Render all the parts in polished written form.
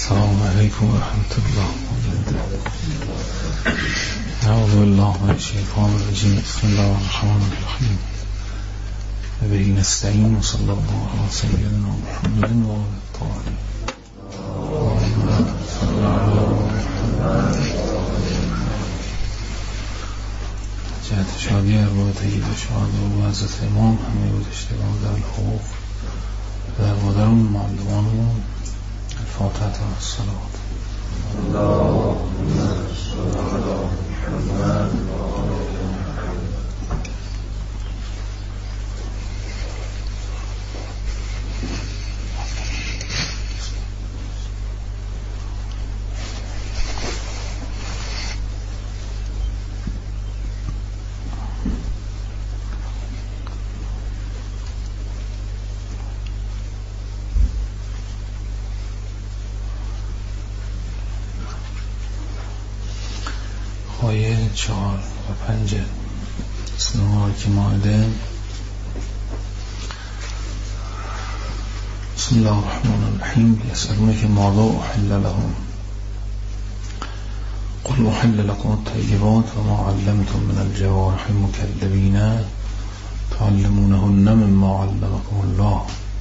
السلام علیکم و رحمت الله. اعوذ بالله من الشیطان الرجیم. بسم الله الرحمن الرحیم. و به نستعین و صلی الله علی سیدنا محمد و آله الطاهرین. جهت شادی ارواح طیب شهدا و حضرت امام، همه گذشتگان در حقوق در مادرمون، معلمانمون، الفاتحه و الصلوات. اللهم صل علی محمد و آل محمد. آیه 4 و 5 سورة مائده. بسم الله الرحمن الرحیم. یسألونک ماذا احل لهم قل احل لكم الطیبات وما علمتم من الجوارح مکلبین تعلمونهن مما علمكم الله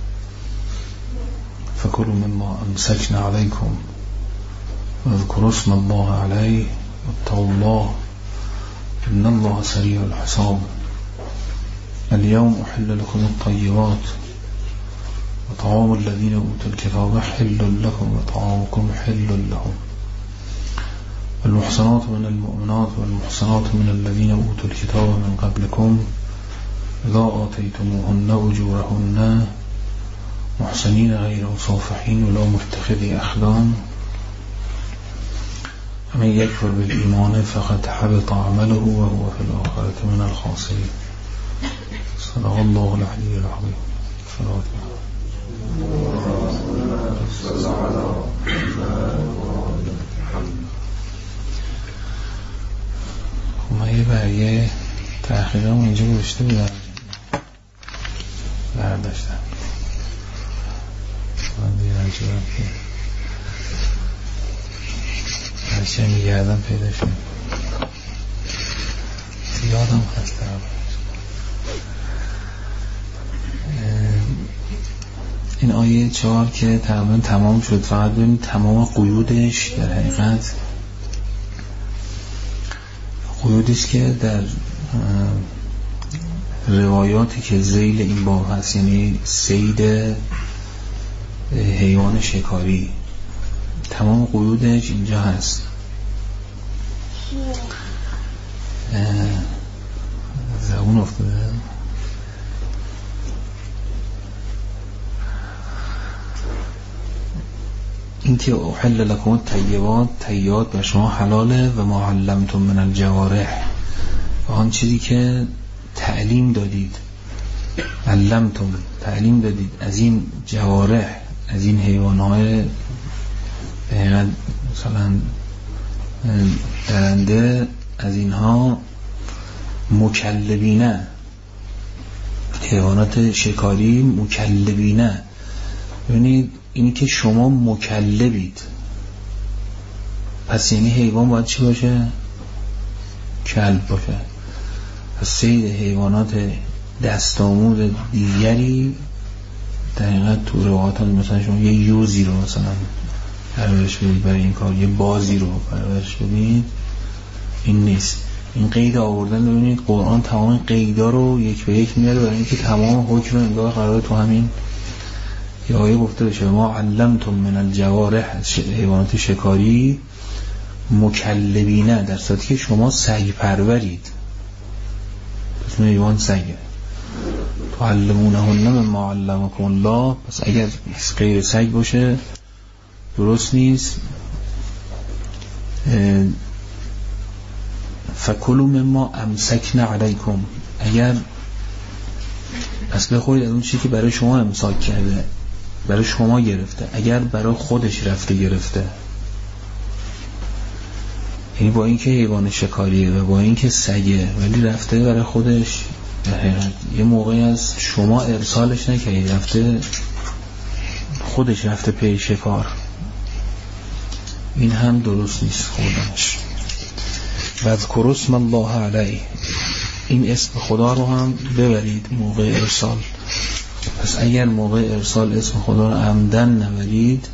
فكلوا مما امسكن عليكم واذكروا اسم الله عليه واتقوا الله إن الله سريع الحساب. اليوم أحل لكم الطيبات وطعام الذين أوتوا الكتاب حل لكم وطعامكم حل لهم. المحصنات من المؤمنات والمحصنات من الذين أوتوا الكتاب من قبلكم إذا آتيتموهن أجورهن محصنين غير مصافحين ولا متخذي أخدان من يكفر بالإيمان فقد حبط عمله وهو في الآخرة من الخاسرين. صدق الله العلي العظيم. من یه برگه تحقیقم اینجا گوشته بودم برداشتم من دیگه نجورم که هرچه میگردم پیدا شد. یادم خسته این آیه 4 که تقریبا تمام شد. فقط ببینید تمام قیودش در حقیقت قیودش که در روایاتی که ذیل این باب هست، یعنی صید حیوان شکاری، تمام قیودش اینجا هست. زبون افتاده. این که احل لکم الطیبات، طیبات به شما حلاله، و ما علمتم من الجوارح، و آن چیزی که تعلیم دادید، علمتم تعلیم دادید از این جوارح، از این حیوانهای حقیقت مثلا درنده، از اینها مکلبینه، حیوانات شکاری مکلبینه. ببینید اینی که شما مکلبید، پس یعنی حیوان باید چی باشه؟ کلب باشه. پس صید حیوانات دستآموز دیگری در حقیقت تو روایات مثلا شما یه یوزی رو مثلا پرورش بدید برای این کار، یه بازی رو پرورش بدید، این نیست. این قید آوردن، ببینید قرآن تمام قیدا رو یک به یک میاره برای اینکه تمام حکم انگار قراره تو همین یه آیه گفته بشه. ما علمتم من الجوارح، حیوانات شکاری مکلبینه، در صورتی که شما سگ پرورید، اسم حیوان سگه. تعلمونهن مما علمکم الله، پس اگر غیر سگ باشه درست نیست. فکلوا مما امسکن علیکم، اگر پس بخورید از اون چیزی که برای شما امساک کرده، برای شما گرفته. اگر برای خودش رفته گرفته، یعنی با اینکه حیوان شکاریه و با اینکه سگه ولی رفته برای خودش، یه موقعی از شما ارسالش نکردید، رفته خودش رفته پی شکار، این هم درست نیست خوردنش. واذکروا اسم الله علیه، این اسم خدا رو هم ببرید موقع ارسال. پس اگر موقع ارسال اسم خدا رو عمدن نبرید،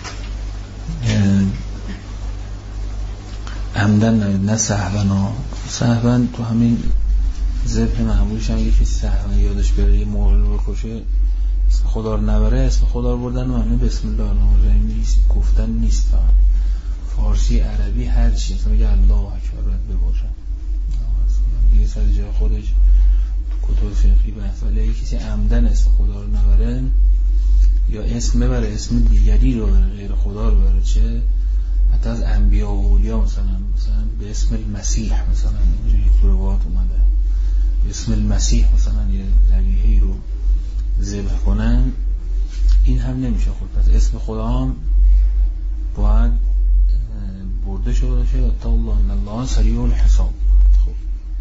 نه سهوا تو همین ذبح معمولش هم یکی سهوا یادش بره یه موقع رو بکشه اسم خدا رو نبره، اسم خدا رو بردن معنی بسم الله الرحمن الرحیم نیست، گفتن نیست. فارسی عربی هر چی مثلا بگه الله اکبر باید بباشن یه سر جای خودش تو کتاب فقهی بحث، ولی اگه کسی عمدن اسم خدا رو نبره یا اسم ببره اسم دیگری رو بره غیر خدا رو بره، چه حتی از انبیا و اولیا مثلا به اسم المسیح مثلا اینجوری تو روایات اومده به اسم المسیح مثلا یه ذبیحه‌ای رو ذبح کنن، این هم نمیشه خود. پس اسم خدا هم باید برده شده باشه و الله ان الله سریع الحساب. خب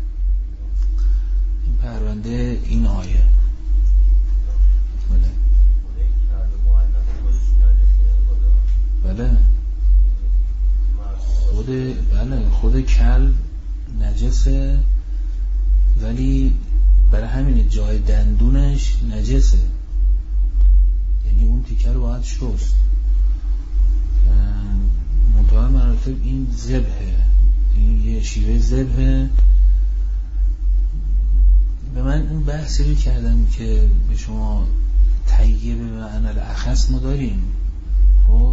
این پرونده این آیه بله خود کلب نجسه، ولی برای همین جای دندونش نجسه، یعنی اون تیکه رو باید شست. منتها مراتب این ذبحه، این یه شیوه ذبحه. به من اون بحثی رو کردم که به شما طیبه به معنی الاخص ما داریم. خب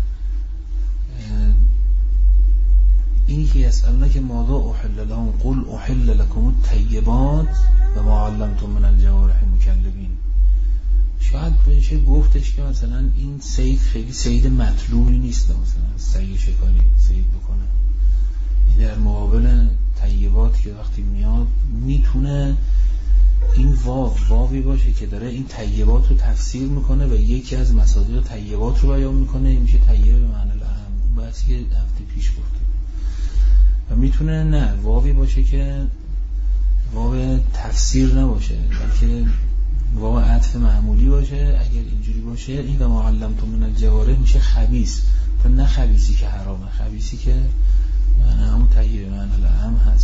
اینی که یسألونه که ماذا احل لهم قل احل لکم الطیبات و ما علمتم من الجوارح مکلبین. شاید بشه گفتش که مثلا این صید خیلی صید مطلوبی نیست، مثلا سگ شکاری صید بکنه، در مقابل طیبات که وقتی میاد میتونه این واوی باشه که داره این طیبات رو تفسیر میکنه و یکی از مصادیق طیبات رو بیان میکنه، این میشه طیبه به معنی الاهم. اون بحثی که هفته پیش گفتیم. و میتونه نه واوی باشه که واو تفسیر نباشه بلکه واو عطف معمولی باشه. اگر اینجوری باشه این و ما علمتم من الجوارح میشه خبیث، تا نه خبیثی که حرامه، خبیثی که همون طیبه به معنی الاهم هست.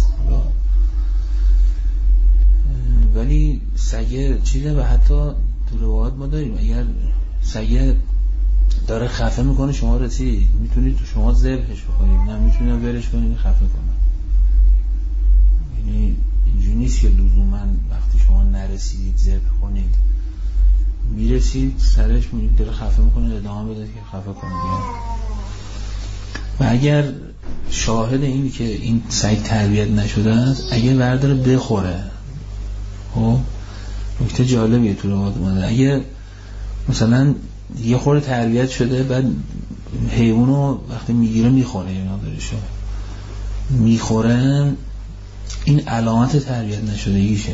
ولی سگه چیزه و حتی تو روایات ما داریم اگر سگه داره خفه میکنه شما رسید میتونید شما ذبحش بکنید، نه میتونید برش کنید خفه کنه. یعنی اینجوری نیست که لزوما وقتی شما نرسیدید ذبح کنید، میرسید سرش میرید داره خفه میکنه ادامه بده که خفه کنید. و اگر شاهد اینی که این سگ تربیت نشده است اگه برداره بخوره، خب نکته جالبیه تو روایات اومده اگه مثلا یه خورده تربیت شده بعد حیوانو وقتی میگیره میخوره یا نداریشو میخوره، این علامت تربیت نشدگیشه.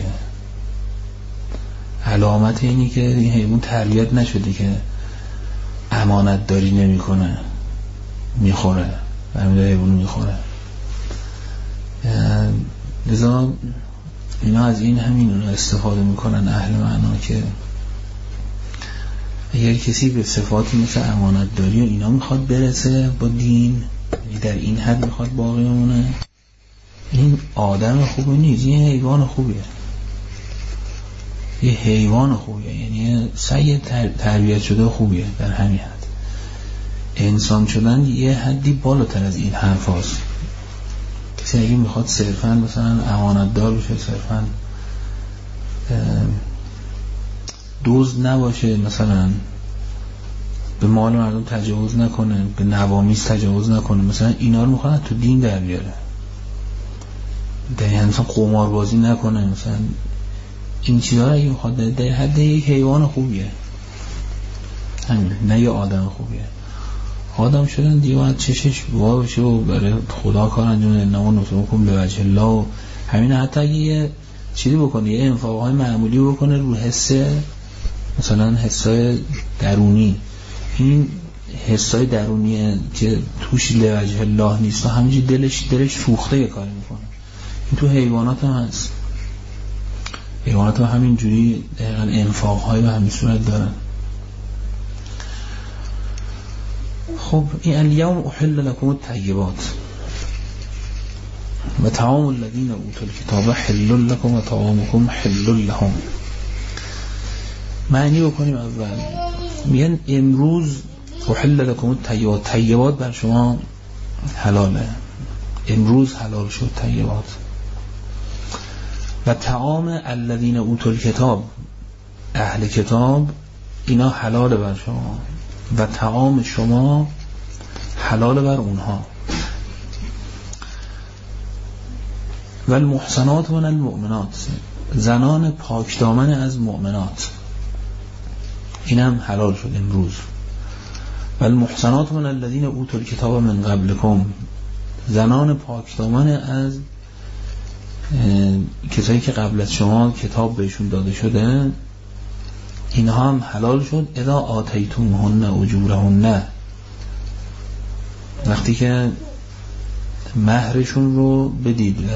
علامت اینی که این حیوان تربیت نشده که امانت داری نمی کنه میخوره و همین حیوان میخوره. لذا اینا از این همین رو استفاده میکنن اهل معنا که اگر کسی به صفاتی مثل امانت داری و اینا میخواد برسه با دین، در این حد میخواد باقی بمونه، این آدم خوبی نیست، این حیوان خوبیه، یه حیوان خوبیه، یعنی سعی تربیت شده خوبیه. در همین حد انسان شدن یه حدی بالاتر از این حرف هاست. کسی اگه میخواد صرفا مثلا امانت دار بشه، صرفا دزد نباشه، مثلا به مال مردم تجاوز نکنه، به نوامیس تجاوز نکنه، مثلا اینا رو میخواد تو دین در بیاره، در مثلا قماربازی نکنه، مثلا این چیزا رو اگه میخواد در حد یک حیوان خوبیه، همین، نه یه آدم خوبیه. آدم شدن دیگه باید چشش وا بشه و برای خدا کار انجام بده، نماز بکن به وجه الله و همین. حتی اگه یه چیزی بکنه، یه انفاقهای معمولی بکنه رو حسه، مثلا حسای درونی، این حسای درونی که توش لوجه الله نیست و همینجوری دلش سوخته یه کاری میکنه. این تو حیوانات هم هست، حیوانات هم همینجوری دقیقا انفاقهای به همین صورت دارن. خب این الیوم احل لکم الطیبات و طعام الذین اوتوا الکتاب حل لکم و طعامکم حل لهم. معنی بکنیم. اول میگن امروز احل لکم الطیبات، طیبات بر شما حلاله، امروز حلال شد طیبات. و طعام الذین اوتوا الکتاب، اهل کتاب، اینا حلال بر شما و طعام شما حلال بر اونها. و المحصنات من المؤمنات، زنان پاک دامن از مؤمنات، اینم حلال شد امروز. و المحصنات من الذین اوتوا الکتاب من قبلکم، زنان پاک دامن از کسایی که قبل از شما کتاب بهشون داده شده، اینها هم حلال شد. اذا آتیتموهن اجورهن، وقتی که مهرشون رو بدید و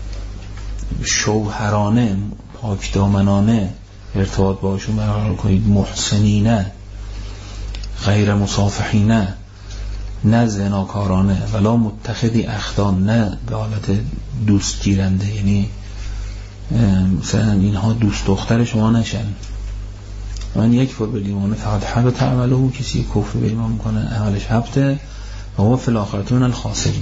شوهرانه پاک دامنانه ارتباط باشون برقرار کنید. محسنینه غیر مصافحینه، نه زناکارانه، ولا متخذی اخدان، نه به حالت دوست گیرنده، یعنی مثلا اینها دوست دختر شما نشن. من یک فر بالایمان فقط حبط تعمله، کسی کفر به ایمان میکنه عملش حبطه و هو فی الاخرة من الخاسرین.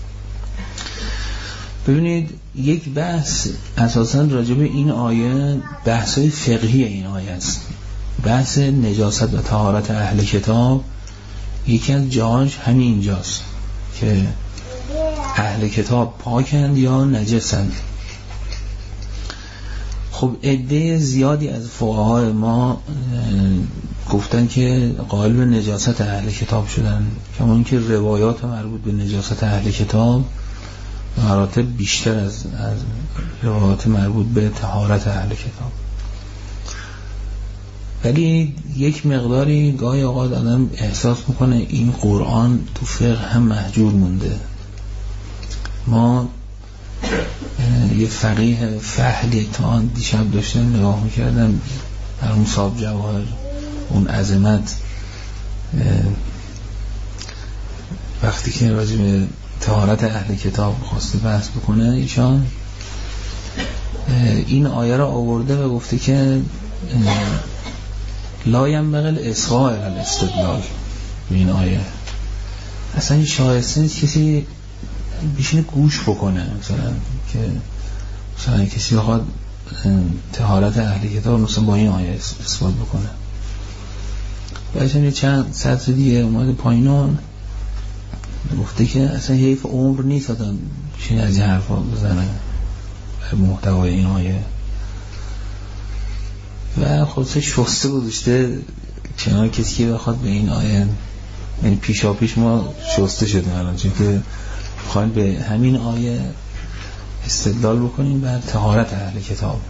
ببینید یک بحث اساسا راجع به این آیه، بحثای فقهی این آیه است. بحث نجاست و طهارت اهل کتاب یکی از جاهاش همین اینجاست که اهل کتاب پاکند یا نجسند. خب عده زیادی از فقهای ما گفتن که قائل به نجاست اهل کتاب شدن، کما اینکه روایات مربوط به نجاست اهل کتاب مراتب بیشتر از روایات مربوط به طهارت اهل کتاب. ولی یک مقداری گاهی اوقات آدم احساس میکنه این قرآن تو فقه هم محجور مونده. ما یه فقیه فهلی تا آن دیشب داشتم نگاه میکردم در مصاب جواهر، اون عظمت، وقتی که راجع به طهارت اهل کتاب خواسته بحث بکنه، ایشان این آیه را آورده و گفته که لا ينبغي الإصغاء إلى الاستدلال. این آیه اصلا شایسته نیست کسی بیشینه گوش بکنه، مثلا کسی بخواد طهارت اهل کتاب مثلا با این آیه اثبات بکنه. بعدشم یه چند سطر دیگه اومده پایینان گفته که اصلا حیف عمر نیست آدم چین از این حرفا بزنه بر محتوای این آیه. و خودش شسته گذاشته کنار کسی که بخواد به این آیه، یعنی پیشا پیش ما شسته شدیم الان، چون که بخوایم به همین آیه استدلال بکنیم بر طهارت اهل کتاب.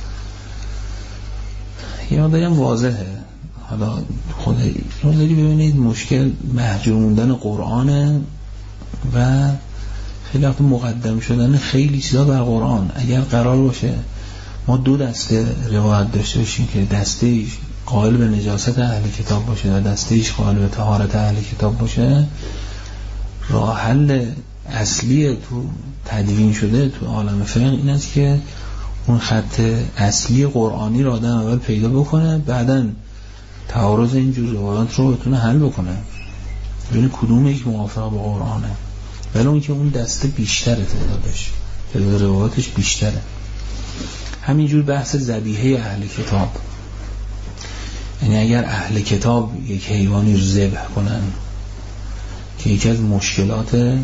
یه مقداری هم واضحه. حالا خود مقداری ببینید مشکل محجور موندن قرآنه و خیلی وقت مقدم شدن خیلی چیزا بر قرآن. اگر قرار باشه ما دو دسته روایت داشته باشیم که دسته‌ایش قائل به نجاست اهل کتاب باشه و دسته‌ایش قائل به طهارت اهل کتاب باشه، راه حل اصلی تو تدوین شده تو عالم فقه این است که اون خط اصلی قرآنی را آدم اول پیدا بکنه، بعداً تعارض اینجور روایات رو بتونه حل بکنه، ببین کدوم یک موافق با قرآنه. ولی اون که اون دسته بیشتره، تعداد روایاتش بیشتره. همینجور بحث ذبیحه اهل کتاب، یعنی اگر اهل کتاب یک حیوانی رو ذبح کنن که یکی از مشکلات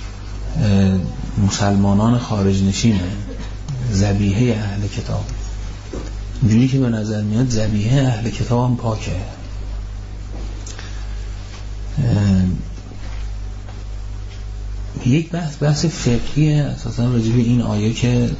مسلمانان خارج نشینه، ذبیحه اهل کتاب، اینجوری که به نظر میاد ذبیحه اهل کتاب هم پاکه. یک بحث فقهی اساسا راجع به این آیه که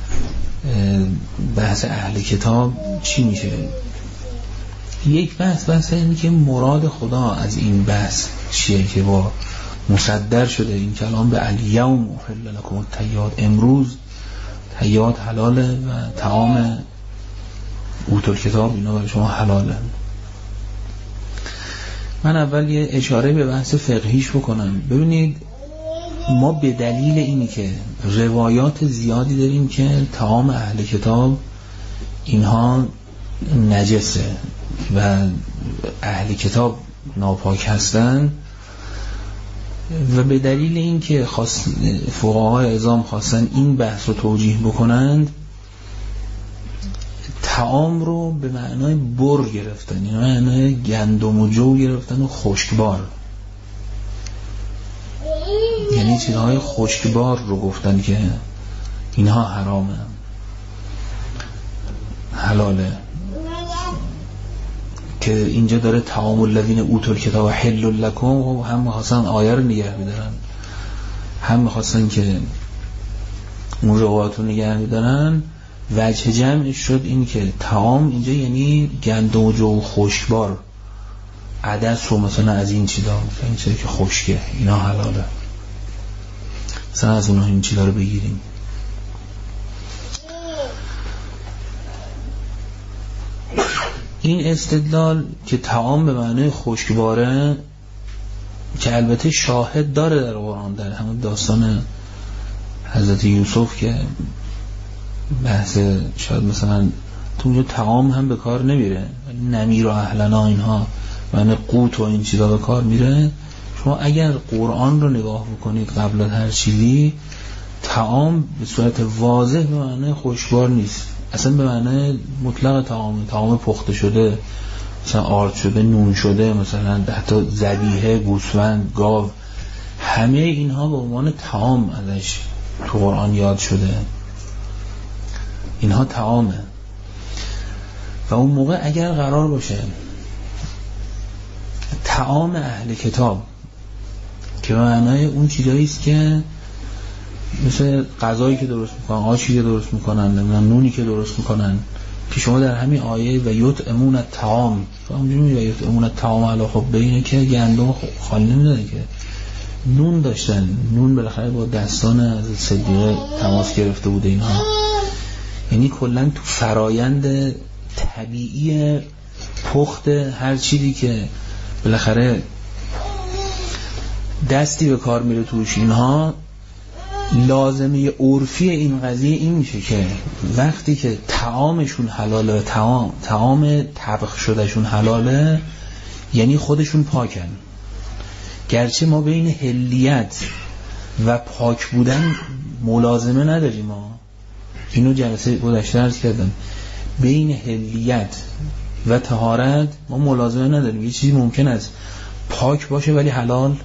بحث اهل کتاب چی میشه. یک بحث اینه که مراد خدا از این بحث چیه که با مصدر شده این کلام به الیوم احل لکم الطیبات، امروز طیبات حلاله و طعام اوتوا الکتاب اینا برای شما حلاله. من اول یه اشاره به بحث فقهیش بکنم. ببینید ما به دلیل اینی که روایات زیادی داریم که طعام اهل کتاب اینها نجسه و اهل کتاب ناپاک هستن و به دلیل این که فقهای عظام خواستن این بحث رو توجیه بکنند طعام رو به معنای بر گرفتن، یعنی معنای گندم و جو گرفتن و خشکبار، یعنی چیزهای خشکبار رو گفتن که اینها حرامه حلاله. که اینجا داره طعام الذین اوتوا الکتاب حل لکم و هم می‌خواستن آیه رو نگه می‌دارن، هم می‌خواستن که اون روایات رو نگه می‌دارن. وجه جمعش شد این که طعام اینجا یعنی گندم و جو خشکبار، عدس رو مثلا از این چیزا، این چیزی که خشکه اینا حلاله، مثلا از اونها این چیزا رو بگیریم. این استدلال که طعام به معنی خشکباره که البته شاهد داره در قرآن، در همون داستان حضرت یوسف که بحث شاید مثلا تو اونجا طعام هم به کار نمیره، نمیر و اهلنا اینها معنی قوت و این چیزا به کار میره. شما اگر قرآن رو نگاه بکنید قبل از هر چیزی طعام به صورت واضح به معنی خشکبار نیست، اصلا به معنی مطلق طعام پخته شده، مثلا آرد شده، نون شده، مثلا حتی ذبیحه، گوسفند، گاو، همه اینها به عنوان طعام ازش تو قرآن یاد شده، اینها طعامه. و اون موقع اگر قرار باشه طعام اهل کتاب که به معنای اون چیزایی است که مثل غذایی که درست میکنن، آشی که درست میکنن، نونی که درست میکنن، که شما در همین آیه و یطعمون الطعام، همونجوری و یطعمون الطعام علی حبه، اینه که گندم خالی نمیدادن که نون داشتن، نون بالاخره با دستان از صدیقه تماس گرفته بوده اینها، یعنی کلا تو فرایند طبیعی پخت هر چیزی که بالاخره دستی به کار میره توش، اینها لازمه عرفی این قضیه این میشه که وقتی که طعامشون حلاله، طعام طبخ شدهشون حلاله، یعنی خودشون پاکن. گرچه ما بین حلیت و پاک بودن ملازمه نداریم، ما اینو جلسه گذشته عرض کردم، بین حلیت و طهارت ما ملازمه نداریم. یه چیزی ممکن است پاک باشه ولی حلال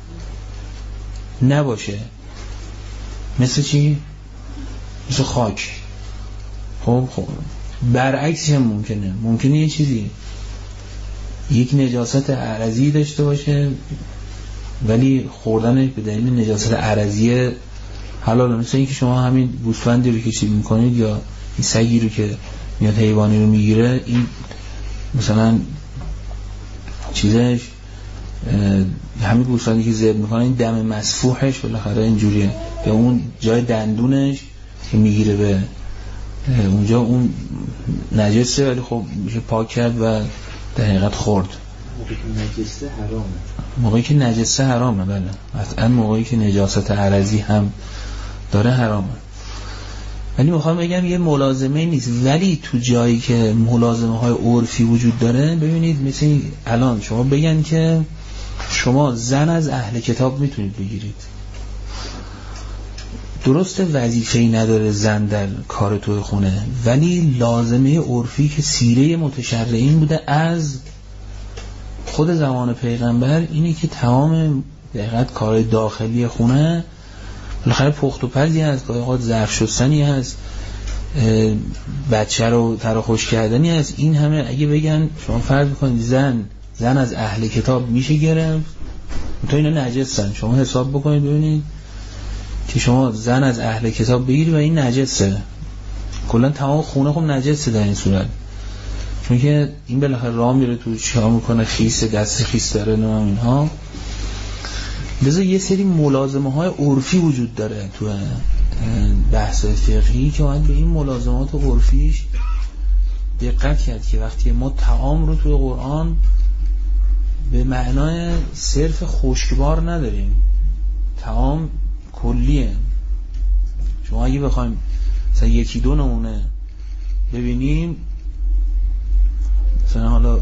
نباشه، مثل چی؟ مثل خاک. خب برعکسش هم ممکنه یه چیزی یک نجاست عرضی داشته باشه ولی خوردن به دلیل نجاست عرضی حلاله. مثل این که شما همین گوسفندی رو که چیز میکنید یا این سگی رو که میاد حیوانی رو میگیره، این مثلا چیزش همین گوسفندی که ذبح میکنه، این دم مسفوحش بالاخره اینجوریه، یا اون جای دندونش که میگیره به اونجا اون نجسه ولی خب میشه پاک کرد و در حقیقت خورد. موقعی که نجسه حرامه، بله قطعا موقعی که نجاست عرضی هم داره حرامه. ولی میخوام بگم یه ملازمه نیست، ولی تو جایی که ملازمه های عرفی وجود داره، ببینید مثل الان شما بگن که شما زن از اهل کتاب میتونید بگیرید، درست وظیفه‌ای نداره زن در کار توی خونه، ولی لازمه عرفی که سیره متشرعین بوده از خود زمان پیغمبر اینه که تمام دقیقت کار داخلی خونه بالاخره پخت و پزی هست، گاهی اوقات ظرف شستنی هست، بچه رو تراخوش کردنی هست. این همه اگه بگن شما فرض بکنید زن از اهل کتاب میشه گرفت، تو اینا نجسن، شما حساب بکنید ببینید که شما زن از اهل کتاب بگیری و این نجسه، کلا تمام خونه خب نجسه در این صورت، چون که این بالاخره راه میره تو چیکار میکنه، خیس دست خیس داره نه اینها. لذا یه سری ملازمه های عرفی وجود داره تو بحث فقهی که باید به این ملازمات عرفیش دقت کرد که وقتی ما طعام رو توی قرآن به معنای صرف خشکبار نداریم، طعام کلیه. شما اگه بخوایم مثلا یکی دو نمونه ببینیم، مثلا حالا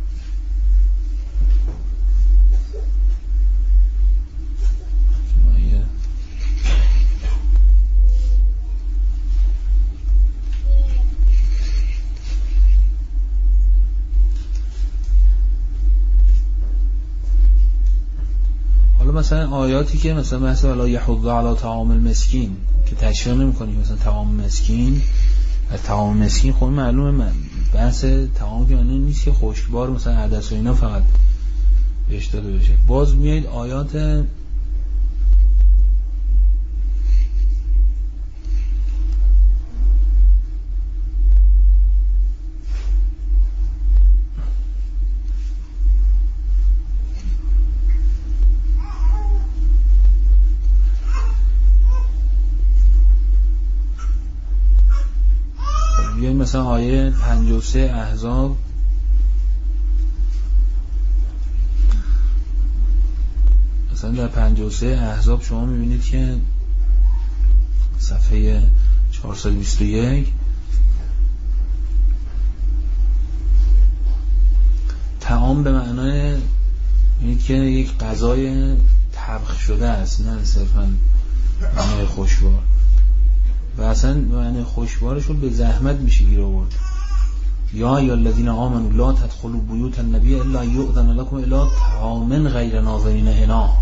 مثلا آیاتی که مثلا بحث ولا یحض علی طعام المسکین که تشریح نمی‌کنیم، مثلا طعام مسکین و طعام مسکین خب معلومه بحث طعام که معنی نیست که خشکبار مثلا عدس و اینا فقط بهش داده بشه. باز میایید آیات مثلا آیه 53 احزاب مثلا در 53 احزاب شما میبینید که صفحه 421 طعام به معنای میبینید که یک غذای طبخ شده است، نه صرفا معنای خوشبار. و اصلا معنی خوشبارش رو به زحمت میشه گیر آورد. یا الذین آمنوا لا تدخلوا بیوت النبی الا یؤذن لكم الی طعام غیر ناظرین اناه.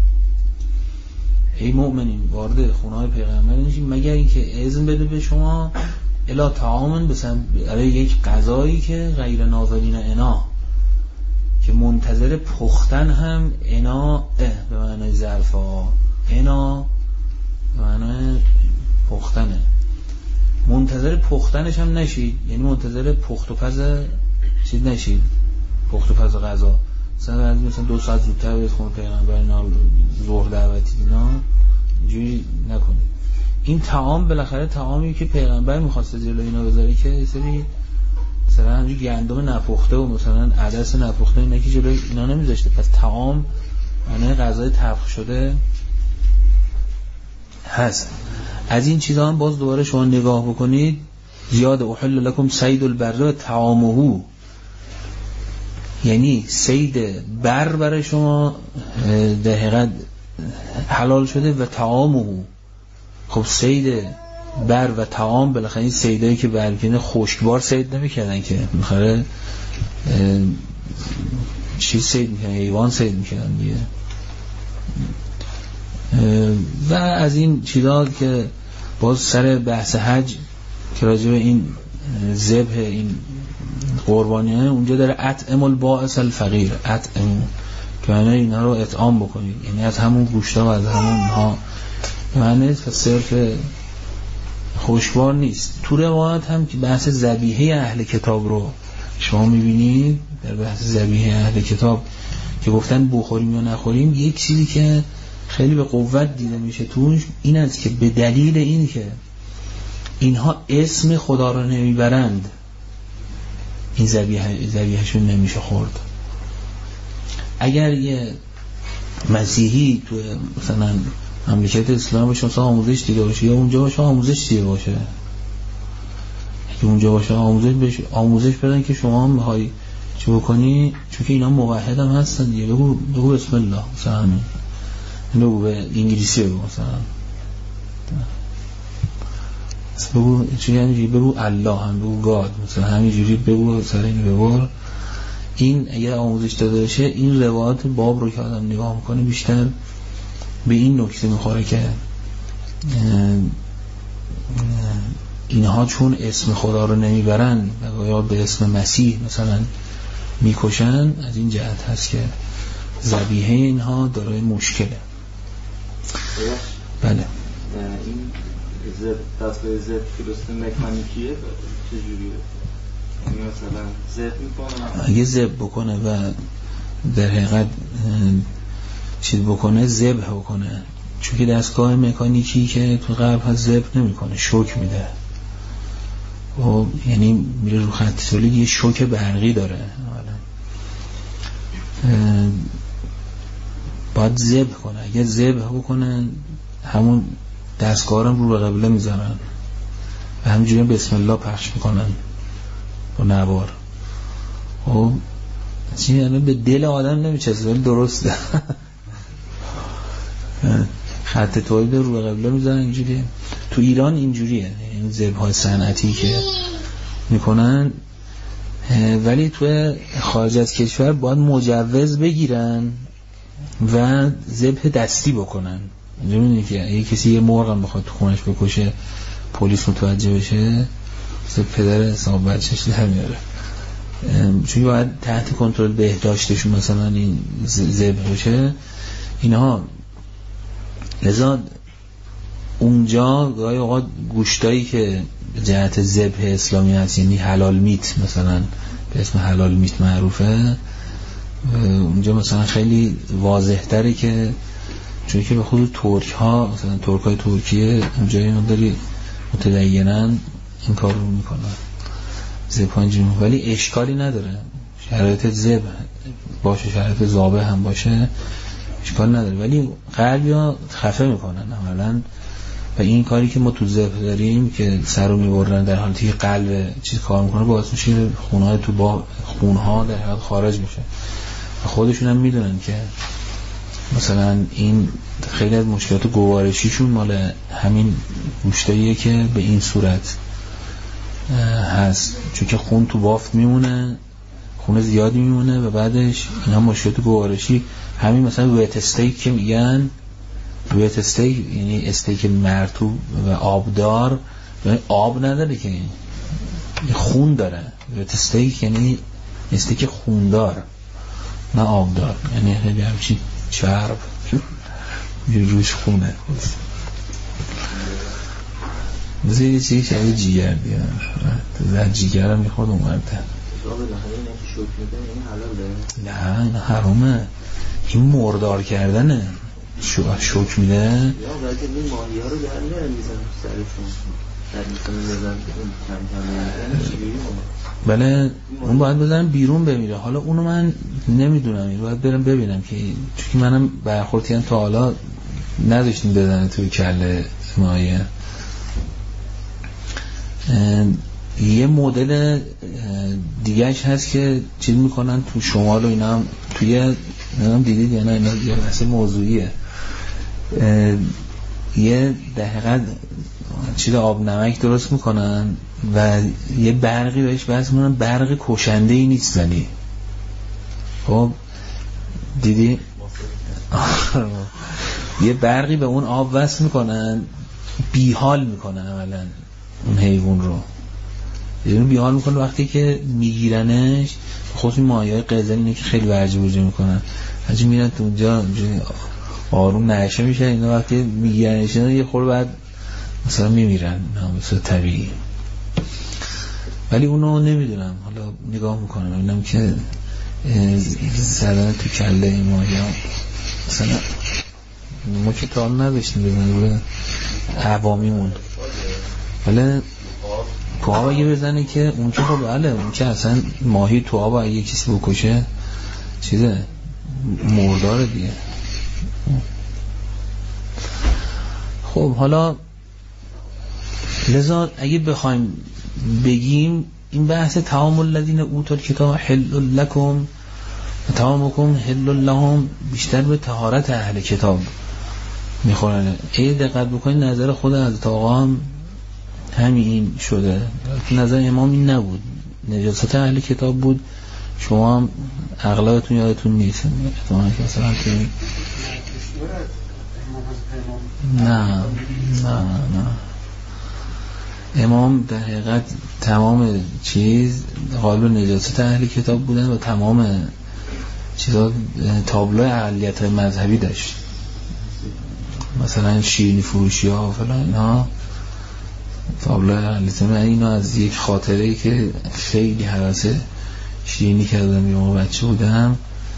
ای مؤمنین وارد خونه‌های پیغمبر نشید مگر اینکه اذن بده به شما الی طعام، برای یک غذایی که غیر ناظرین اناه، که منتظر پختن هم انا به معنی ظرفا، انا به معنی پختنه، منتظر پختنش هم نشید، یعنی منتظر پخت و پز چیز نشید، پخت و پز غذا. مثلا 2 ساعت زودتر برید خونه پیغمبر اینا ظهر دعوتی اینا اینجوری نکنید. این طعام بالاخره طعامی که پیغمبر می‌خواسته جلوی اینا بذاره که سری مثلا همین گندم نپخته و مثلا عدس نپخته اینا که جلوی اینا نمیذاشته. پس طعام یعنی غذای طبخ شده هست. از این چیزا هم باز دوباره شما نگاه بکنید، زیاد احل لکم صید البر و طعامه، یعنی صید بر برای شما در حقیقت حلال شده و طعامه. خب صید بر و طعام بالاخره این صیدایی که برکنه خشکبار صید نمی‌کردن که، می‌خوره چیز صید می‌کردن، حیوان صید می‌کردن دیگه. و از این چیزا که باز سر بحث حج که راجع به این ذبح این قربانیه اونجا داره اطعم البائس الفقیر، اطعم که معنی اینا رو اطعام بکنید، یعنی از همون گوشتا و از همون ها، معنی صرف خوشبار نیست. تو روایت هم که بحث ذبیحه اهل کتاب رو شما میبینید، در بحث ذبیحه اهل کتاب که گفتن بخوریم یا نخوریم، یک چیزی که خیلی به قوت دیده میشه توش این است که به دلیل این که اینها اسم خدا رو نمیبرند این ذبیحه‌شون نمیشه خورد. اگر یه مسیحی تو مثلا مملکت اسلام باشه مثلا آموزش دیده باشه یا اونجا باشه آموزش دیده باشه، اگه اونجا باشه آموزش بدن که شما هم میخوای چه بکنی، چون که اینا موحد هم هستن دیگه، بگو بسم الله مثلا همین، بگو به انگلیسی بگو مثلا بگو چون یعنی بگو الله هم بگو گاد مثلا همینجوری بگو سر این ببر. این اگر آموزش داده باشه این روایات باب رو که آدم نگاه میکنه بیشتر به این نکته میخوره که اینها چون اسم خدا رو نمیبرن و یا به اسم مسیح مثلا میکشن، از این جهت هست که ذبیحه اینها دارای مشکله. بله این دستگاه زد درست مکانیکیه چجوریه؟ مثلا زد میکنه اگه زب بکنه و در حقیقت چیز بکنه ذبح بکنه، چون که دستگاه مکانیکی که تو غرب هست ذبح نمیکنه، شوک میده و یعنی میره رو خط تولید یه شوک برقی داره. باید ذبح کنه. اگه ذبح بکنن همون دستگارم رو به قبله میذارن و همینجوری بسم الله پخش میکنن با نوار. خب چی یعنی به دل آدم نمیچسبه ولی درسته. خط توحید رو به قبله میذارن اینجوری. تو ایران اینجوریه این ذبح‌های صنعتی که میکنن، ولی تو خارج از کشور باید مجوز بگیرن و ذبح دستی بکنن. اینجا میدونی که اگه کسی یه مرغ هم بخواد تو خونش بکشه پلیس متوجه بشه پدر حساب بچهش در میاره، چون باید تحت کنترل بهداشتشون مثلا این ذبح بشه اینها. لذا اونجا گاهی اوقات گوشتایی که جهت ذبح اسلامی هست، یعنی حلال میت مثلا به اسم حلال میت معروفه، اونجا مثلا خیلی واضح تره که چون که به خود ترک ها مثلا ترک های ترکیه اونجا این داری متدینن این کار رو میکنن ذبح اینجوری، ولی اشکالی نداره شرایط ذبح باشه شرایط ذابح هم باشه اشکال نداره، ولی قلبی ها خفه میکنن عملا. و این کاری که ما تو ذبح داریم که سر رو میبرن در حالتی که قلب چیز کار میکنه باعث میشه خونهای تو با خونها در حالت خارج میشه و خودشون هم میدونن که مثلا این خیلی از مشکلات گوارشیشون مال همین گوشتاییه که به این صورت هست، چون که خون تو بافت میمونه، خون زیادی میمونه و بعدش این هم مشکلات گوارشی. همین مثلا ویت استیک که میگن، ویت استیک یعنی استیک مرطوب و آبدار، یعنی آب نداره که خون داره. ویت استیک یعنی استیک خوندار نه آبدار، یعنی خیلی همچین چرب روش خونه. مثل یه چیزی شبیه جیگر بیان زد جیگر هم میخواد اومده. نه این حرامه، این مردار کردنه. شوک میده یا باید این ماهی ها رو دارن میرن میزن سرشون در میزن بزن کم بله اون باید بزنم بیرون بمیره. حالا اونو من نمیدونم، این باید برم ببینم که چون منم برخوردی تا حالا نداشتیم بزنه توی کله ماهی. یه مدل دیگهش هست که چیز میکنن تو شمال و اینا هم توی نمیدونم دیدید یا نه، اینا یه بحث موضوعیه. یه دقیقا چیز آب نمک درست میکنن و یه برقی بهش وصل میکنن، برق کشنده ای نیست ولی خب دیدی یه برقی به اون آب وصل میکنن، بیحال میکنن اولا اون حیوان رو بیحال میکنن. وقتی که میگیرنش خود این ماهی‌های قزل اینه که خیلی ورجه بوجه میکنن، هرچی میرن تو اونجا آروم نشه میشه اینا، وقتی میگیرنش یه خور بعد مثلا میمیرن مثلا طبیعی. ولی اونو نمیدونم، حالا نگاه میکنم اینم که زدن تو کله این ماهی‌ها مثلا ما که تا نداشتیم بزنیم به عوامیمون، ولی تو آب اگه بزنه که اون که خب بله اون که اصلا ماهی تو آب اگه کسی بکشه چیزه مرداره دیگه. خب حالا لذا اگه بخوایم بگیم این بحث تمام الذین اوتوا الکتاب حل لکم و تمامکم حل لهم بیشتر به طهارت اهل کتاب میخورنه. اگه دقت بکنید نظر خود حضرت آقا هم همین شده، نظر امام این نبود، نجاست اهل کتاب بود. شما هم اغلبتون یادتون نیست نه امام در حقیقت تمام چیز قالب نجاست اهل کتاب بودن و تمام چیزا تابلو اقلیت مذهبی داشت، مثلا شیرینی فروشی ها و فلان اینا تابلو اقلیت. من اینو از یک خاطره که خیلی حواسه شیرینی کردم یه موقع بچه بودم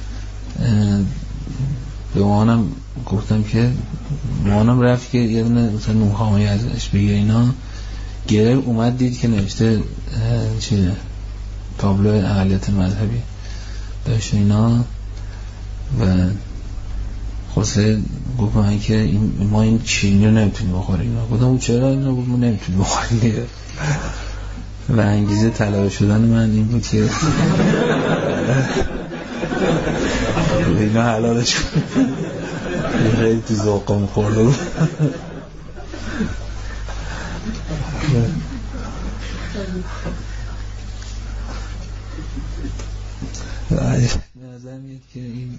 به مامانم گفتم که مامانم رفت که یه دونه مثلا نونخامه‌ای ازش بگیره اینا، گره اومد دید که نوشته چیه تابلو اقلیت مذهبی داشت اینا. و خلاصه گفتن که ما این چینی رو نمیتونیم بخوریم. گفتم چرا؟ گفت ما نمیتونیم بخوریم دیگه. و انگیزه طلب شدن من این بود که اینا حلالش کنم. خیلی تو ذوقم خورده بود. به نظر میاد که این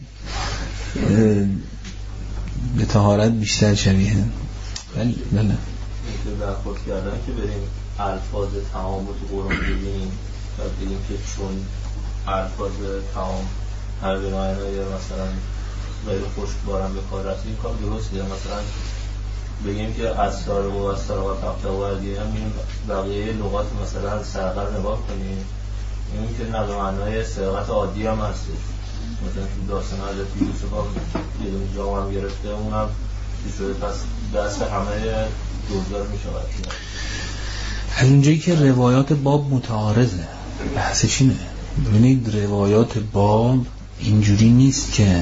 به طهارت بیشتر شبیه. ولی بله برخورد کردن که بریم الفاظ تعام رو تو قرآن ببینیم و بگیم که چون الفاظ تعام هر براینا یا مثلا غیر خشکبارم به کار رفت، این کار درسته. مثلا بگیم که اسرار و اسرار و تقطع و عدیه هم این بقیه لغات مثلا سرقر نگاه کنیم، این که نه به معنای سرقت عادی هم هست. مثلا تو داستان حضرت یوسف هم یه دونه جام هم گرفته، اونم شده پس دست همه دوزدار می شود. از اونجایی که روایات باب متعارضه، بحثش اینه. ببینید روایات باب اینجوری نیست که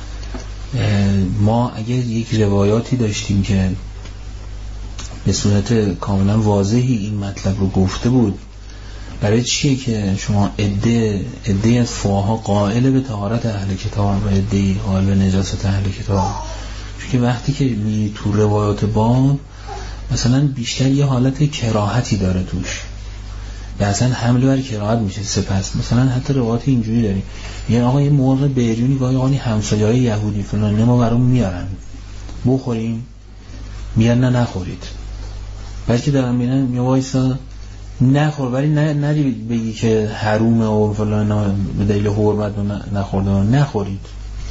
ما اگر یک روایاتی داشتیم که به صورت کاملا واضحی این مطلب رو گفته بود، برای چیه که شما عده از فقها قائل به طهارت اهل کتاب و عده قائل به نجاست اهل کتاب؟ چون که وقتی که می تو روایات باب مثلا بیشتر یه حالت کراهتی داره توش، یا اصلا حمله بر کراهت میشه. سپس مثلا حتی روایات اینجوری داریم، یعنی آقا یه مرغ بیرونی گاهی آقا همسایه‌های یهودی فلان ما برام میارن بخوریم، میگن نه نخورید. بلکه دارم میگن یا وایسا نخور، ولی نری بگی که حرومه و فلان به دلیل حرمت نخوردن، نخورید.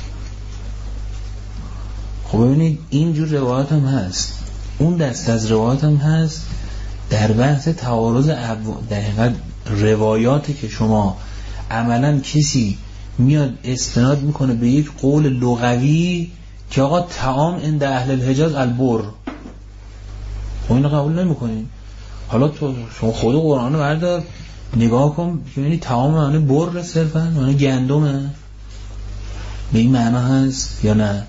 خب ببینید اینجور روایات هم هست. اون دست از روایات هم هست در بحث تعارض در حقیقت روایاتی که شما عملا کسی میاد استناد میکنه به یک قول لغوی که آقا طعام عند اهل الحجاز البر، خب اینو قبول نمیکنین. حالا تو شما خود قرآن رو بردار نگاه کن که ببینید طعام معنی بر صرفا معنی گندمه، به این معنا هست یا نه؟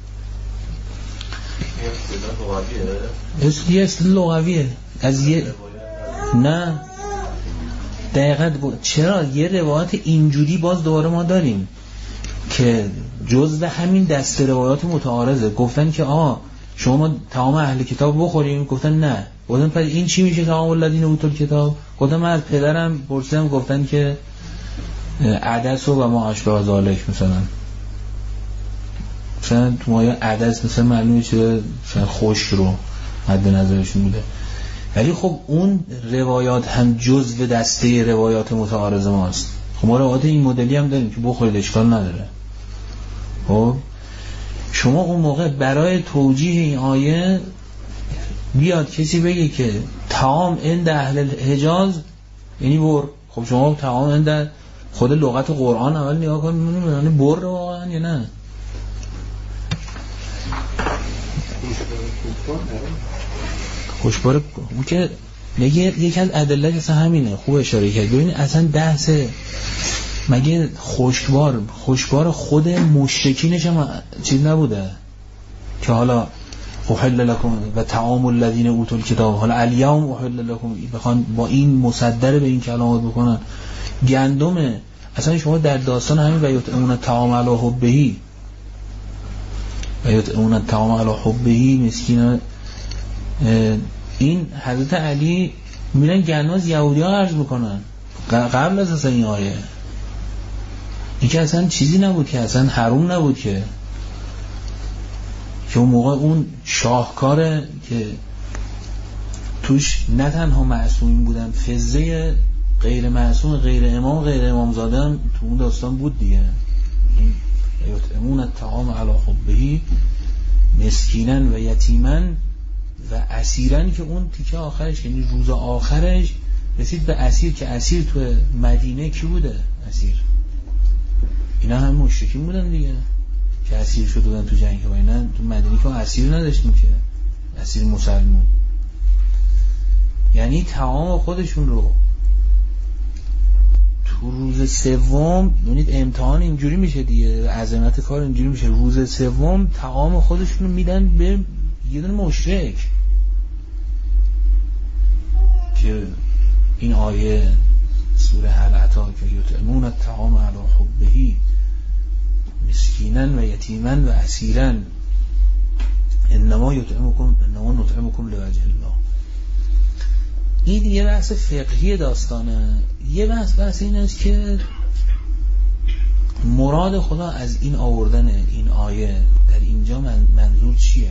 یه اصطلاح لغویه از یه نه دقیقاً. چرا یه روایت اینجوری باز دوباره ما داریم که جزء همین دسته روایات متعارضه. گفتن که شما طعام اهل کتاب بخوریم، گفتن نه. گفتن پس این چی میشه طعام الذین اوتوا الکتاب؟ گفتن من از پدرم پرسیدم، گفتن که عدس و ما اشبه ذالک. مثلا تو مایه عدس مثلا معلومه چه خوش رو مد نظرشون بوده، ولی خب اون روایات هم جزء دسته روایات متعارض ماست. خب ما روایات این مدلی هم داریم که بخورید اشکال نداره. خب شما اون موقع برای توجیه این آیه بیاد کسی بگه که طعام عند اهل الحجاز یعنی بر، خب شما طعام عند خود لغت قرآن اول نگاه کنید یعنی بر واقعا یا نه؟ خوشباره اون که یکی از ادله اصلا همینه. خوب اشاره کرد. ببینید اصلا بحث مگه خوشبار خود مشرکینش هم چیز نبوده که حالا احل لکم و طعام الذین اوتوا الکتاب، حالا الیوم احل لکم، بخوان با این مصدر به این کلمات بکنن گندمه. اصلا شما در داستان همین و یطعمون الطعام علی حبه و یطعمون الطعام علی حبه مسکینا، این حضرت علی میرن گندم از یهودی ها عرض میکنن قبل از اصلا این آیه. این که اصلا چیزی نبود که اصلا حروم نبود که اون موقع اون شاهکاره که توش نه تنها معصومین بودن، فزه غیر معصوم غیر امام زاده هم تو اون داستان بود دیگه. یطعمون الطعام علی حبه مسکینا و یتیما و اسیرن، که اون تیکه آخرش یعنی روز آخرش رسید به اسیر، که اسیر تو مدینه کی بوده؟ اسیر اینا هم مشرکین بودن دیگه که اسیر شده بودن تو جنگ. و اینا تو مدینه که اسیر نداشتیم که اسیر مسلمان، یعنی تمام خودشون رو تو روز سوم ببینید امتحان اینجوری میشه دیگه، عظمت کار اینجوری میشه. روز سوم طعام خودشونو میدن به یه دونه مشرک که این آیه سوره هل اتاک یطعمون الطعام علی حبه مسکینا و یتیما و اسیرا انما نطعمکم لوجه الله. این یه بحث فقهی داستانه. یه بحث این است که مراد خدا از این آوردن این آیه در اینجا منظور چیه؟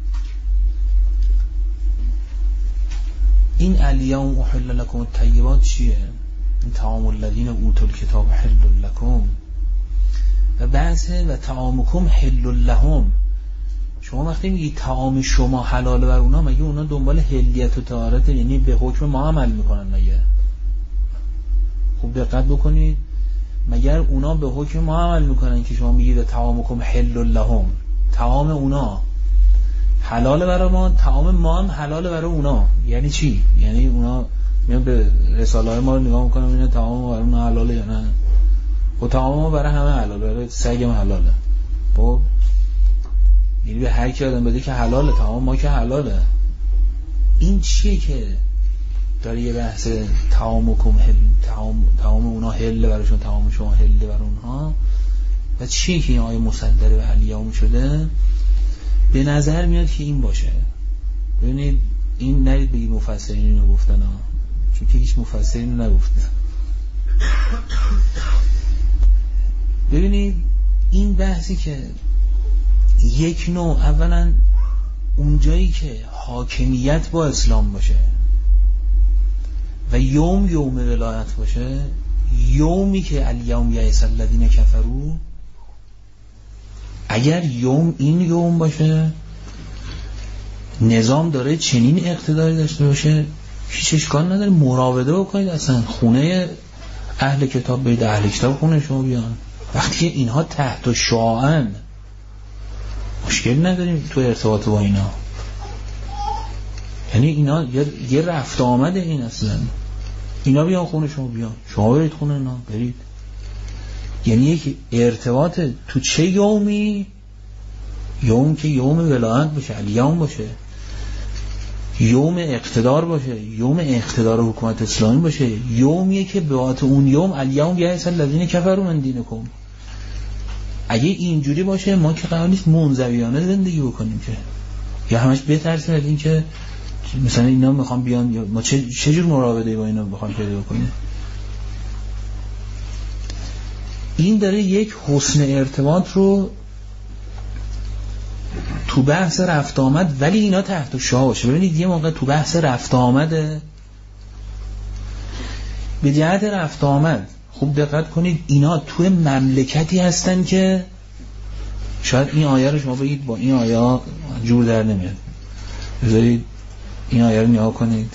این الیوم احل لکم الطیبات چیه؟ این طعام الذین اوتوا الکتاب حل لکم و بعضه و طعامکم حل لهم. شما وقتی میگی طعام شما حلال بر اونا، مگه اونا دنبال حلیت و طهارت یعنی به حکم ما عمل میکنن؟ مگه خوب دقت بکنید، مگر اونا به حکم ما عمل میکنن که شما میگید طعامکم حل لهم؟ طعام اونا حلال برای ما، طعام ما هم حلال برای اونا. یعنی چی؟ یعنی اونا میان به رساله های ما رو نگاه میکنن اینا طعام برای اونا حلاله یا نه؟ خب طعام ما برای همه حلاله، برای سگم حلاله. خب یعنی به هر کی آدم بده که حلاله، طعام ما که حلاله. این چیه که داره یه بحث طعامکم طعام اونا حل براشون، طعام شما حل برای اونها؟ و چیه که این آیه مصدره به الیوم شده؟ به نظر میاد که این باشه. ببینید این نرید بگید مفسرین اینو گفتن ها، چون که هیچ مفسرین نگفته. ببینید این بحثی که یک نوع، اولا اونجایی که حاکمیت با اسلام باشه و یوم ولایت باشه، یومی که الیوم یئس الذین کفروا، اگر این یوم باشه، نظام داره چنین اقتداری داشته باشه، هیچ اشکال نداره مراوده بکنید. اصلا خونه اهل کتاب برید، اهل کتاب خونه شما بیان. وقتی که اینها تحت شعاعن مشکل نداریم تو ارتباط با اینا. یعنی اینا یه رفت آمده، این اصلا اینا بیان خونه شما بیان، شما برید خونه اینا برید. یعنی یک ارتباط تو چه یومی؟ یوم که یوم ولایت باشه، الیوم باشه، یوم اقتدار باشه، یوم اقتدار حکومت اسلامی باشه، یومیه که به واسطه اون یوم الیوم یئس الذین کفروا من دینکم. اگه اینجوری باشه ما که قرار نیست منزویانه زندگی بکنیم که، یا همش بترسیم از این که مثلا اینا میخوام بیان، یا ما چه جور مراوده با اینا بخوام پیدا بکنیم. این داره یک حسن ارتباط رو تو بحث رفت آمد، ولی اینا تحت شعاع باشه. ببینید یه موقع تو بحث رفت آمده، به جهت رفت آمد خوب دقت کنید، اینا توی مملکتی هستن که شاید این آیه رو شما بگید با این آیه جور در نمیاد. بذارید این آیه رو نگاه کنید.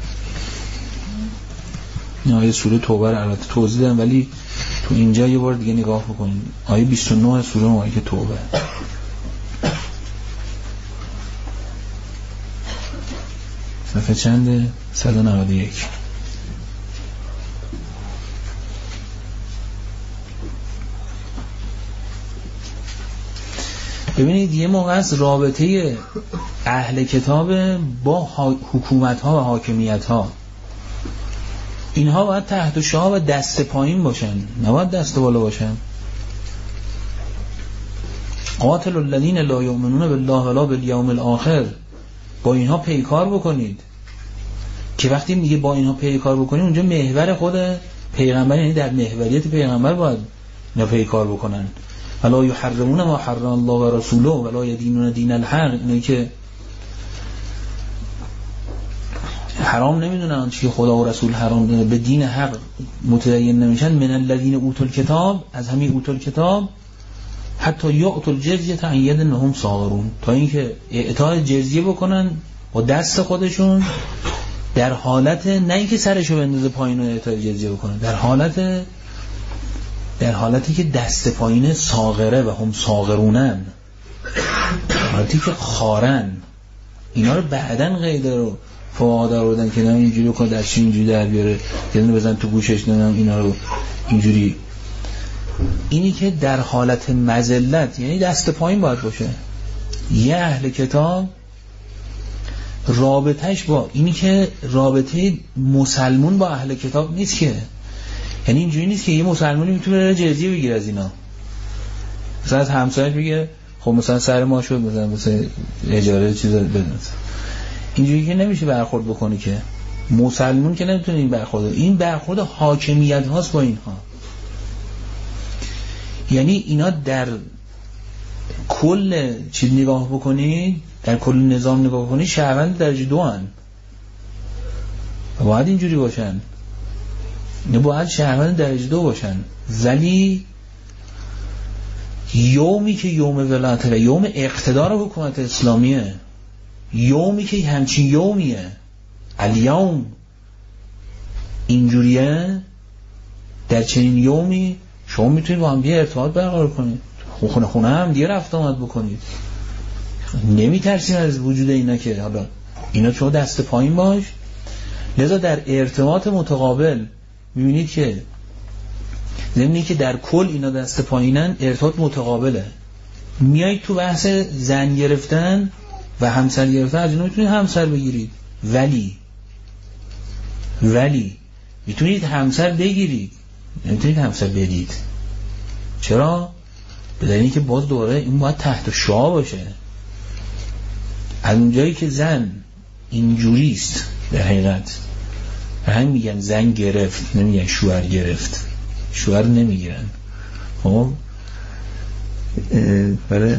این آیه سوره توبه رو البته توضیح دادم، ولی تو اینجا یه بار دیگه نگاه بکنید. آیه 29 سوره مبارکه توبه. صفحه چنده؟ 191. ببینید یه موقع از رابطه اهل کتاب با حکومت ها و حاکمیت ها، اینها باید تحت شعاع و دست پایین باشن، نباید دست بالا باشن. قاتل الذین لا یؤمنون بالله ولا بالیوم الاخر، با اینها پیکار بکنید. که وقتی میگه با اینها پیکار بکنید، اونجا محور خود پیغمبر، یعنی در محوریت پیغمبر باید اینا پیکار بکنن. ولا یحرمون ما حرم الله و رسوله ولا یدینون دین الحق، اینه که حرام نمیدونن چی خدا و رسول حرام دونه، به دین حق متدین نمیشن. من الذین اوتوا الکتاب، از همین اوتوا الکتاب، حتی یعطوا الجزیه عن ید وهم صاغرون، تا اینکه اعطای جزیه بکنن با دست خودشون، در حالت نه اینکه سرشو بندازه پایین و اعطای جزیه بکنن، در حالتی که دست پایین صاغره و هم صاغرونن، حالتی که خارن. اینا رو بعدن قیده رو فواد آوردن که نه اینجوری کن دستش اینجوری در بیاره یعنی بزن تو گوشش نمیدونم اینا رو اینجوری. اینی که در حالت مذلت یعنی دست پایین باید باشه. یه اهل کتاب رابطهش با اینی که رابطه مسلمون با اهل کتاب نیست که، یعنی اینجوری نیست که یه مسلمانی میتونه جزیه بگیره از اینا، مثلا از همسایت میگه خب مثلا سر ما شد مثلا اجاره چیز بدن، اینجوری که نمیشه برخورد بکنی که مسلمون که نمیتونه این برخورد، این برخورد حاکمیت هاست با اینها. یعنی اینا در کل چیز نگاه بکنید، در کل نظام نگاه بکنید شهروند درجه 2 هن، باید اینجوری باشن، نه باید شهروند درجه 2 باشن. ولی یومی که یوم ولایت و یوم اقتدار حکومت اسلامیه، یومی که همچین یومیه، الیوم اینجوریه، در چنین یومی شما میتونید با هم دیگه ارتباط برقرار کنید، خونه هم دیگه رفت آمد بکنید، نمیترسیم از وجود اینا که حالا اینا شما دست پایین باش. لذا در ارتباط متقابل میبینید که ضمنی که در کل اینا دست پایینن، ارتباط متقابله. میایید تو بحث زن گرفتن و همسر گرفتن، از اینا میتونید همسر بگیرید، ولی میتونید همسر بگیرید، نمیتونید همسر بدید. چرا؟ به دلیلی که باز دوره این باید تحت شعاع باشه. از اونجایی که زن اینجوریست در حقیقت هم میگن زن گرفت، نمیگن شوهر گرفت، شوهر نمیگیرن. خب برای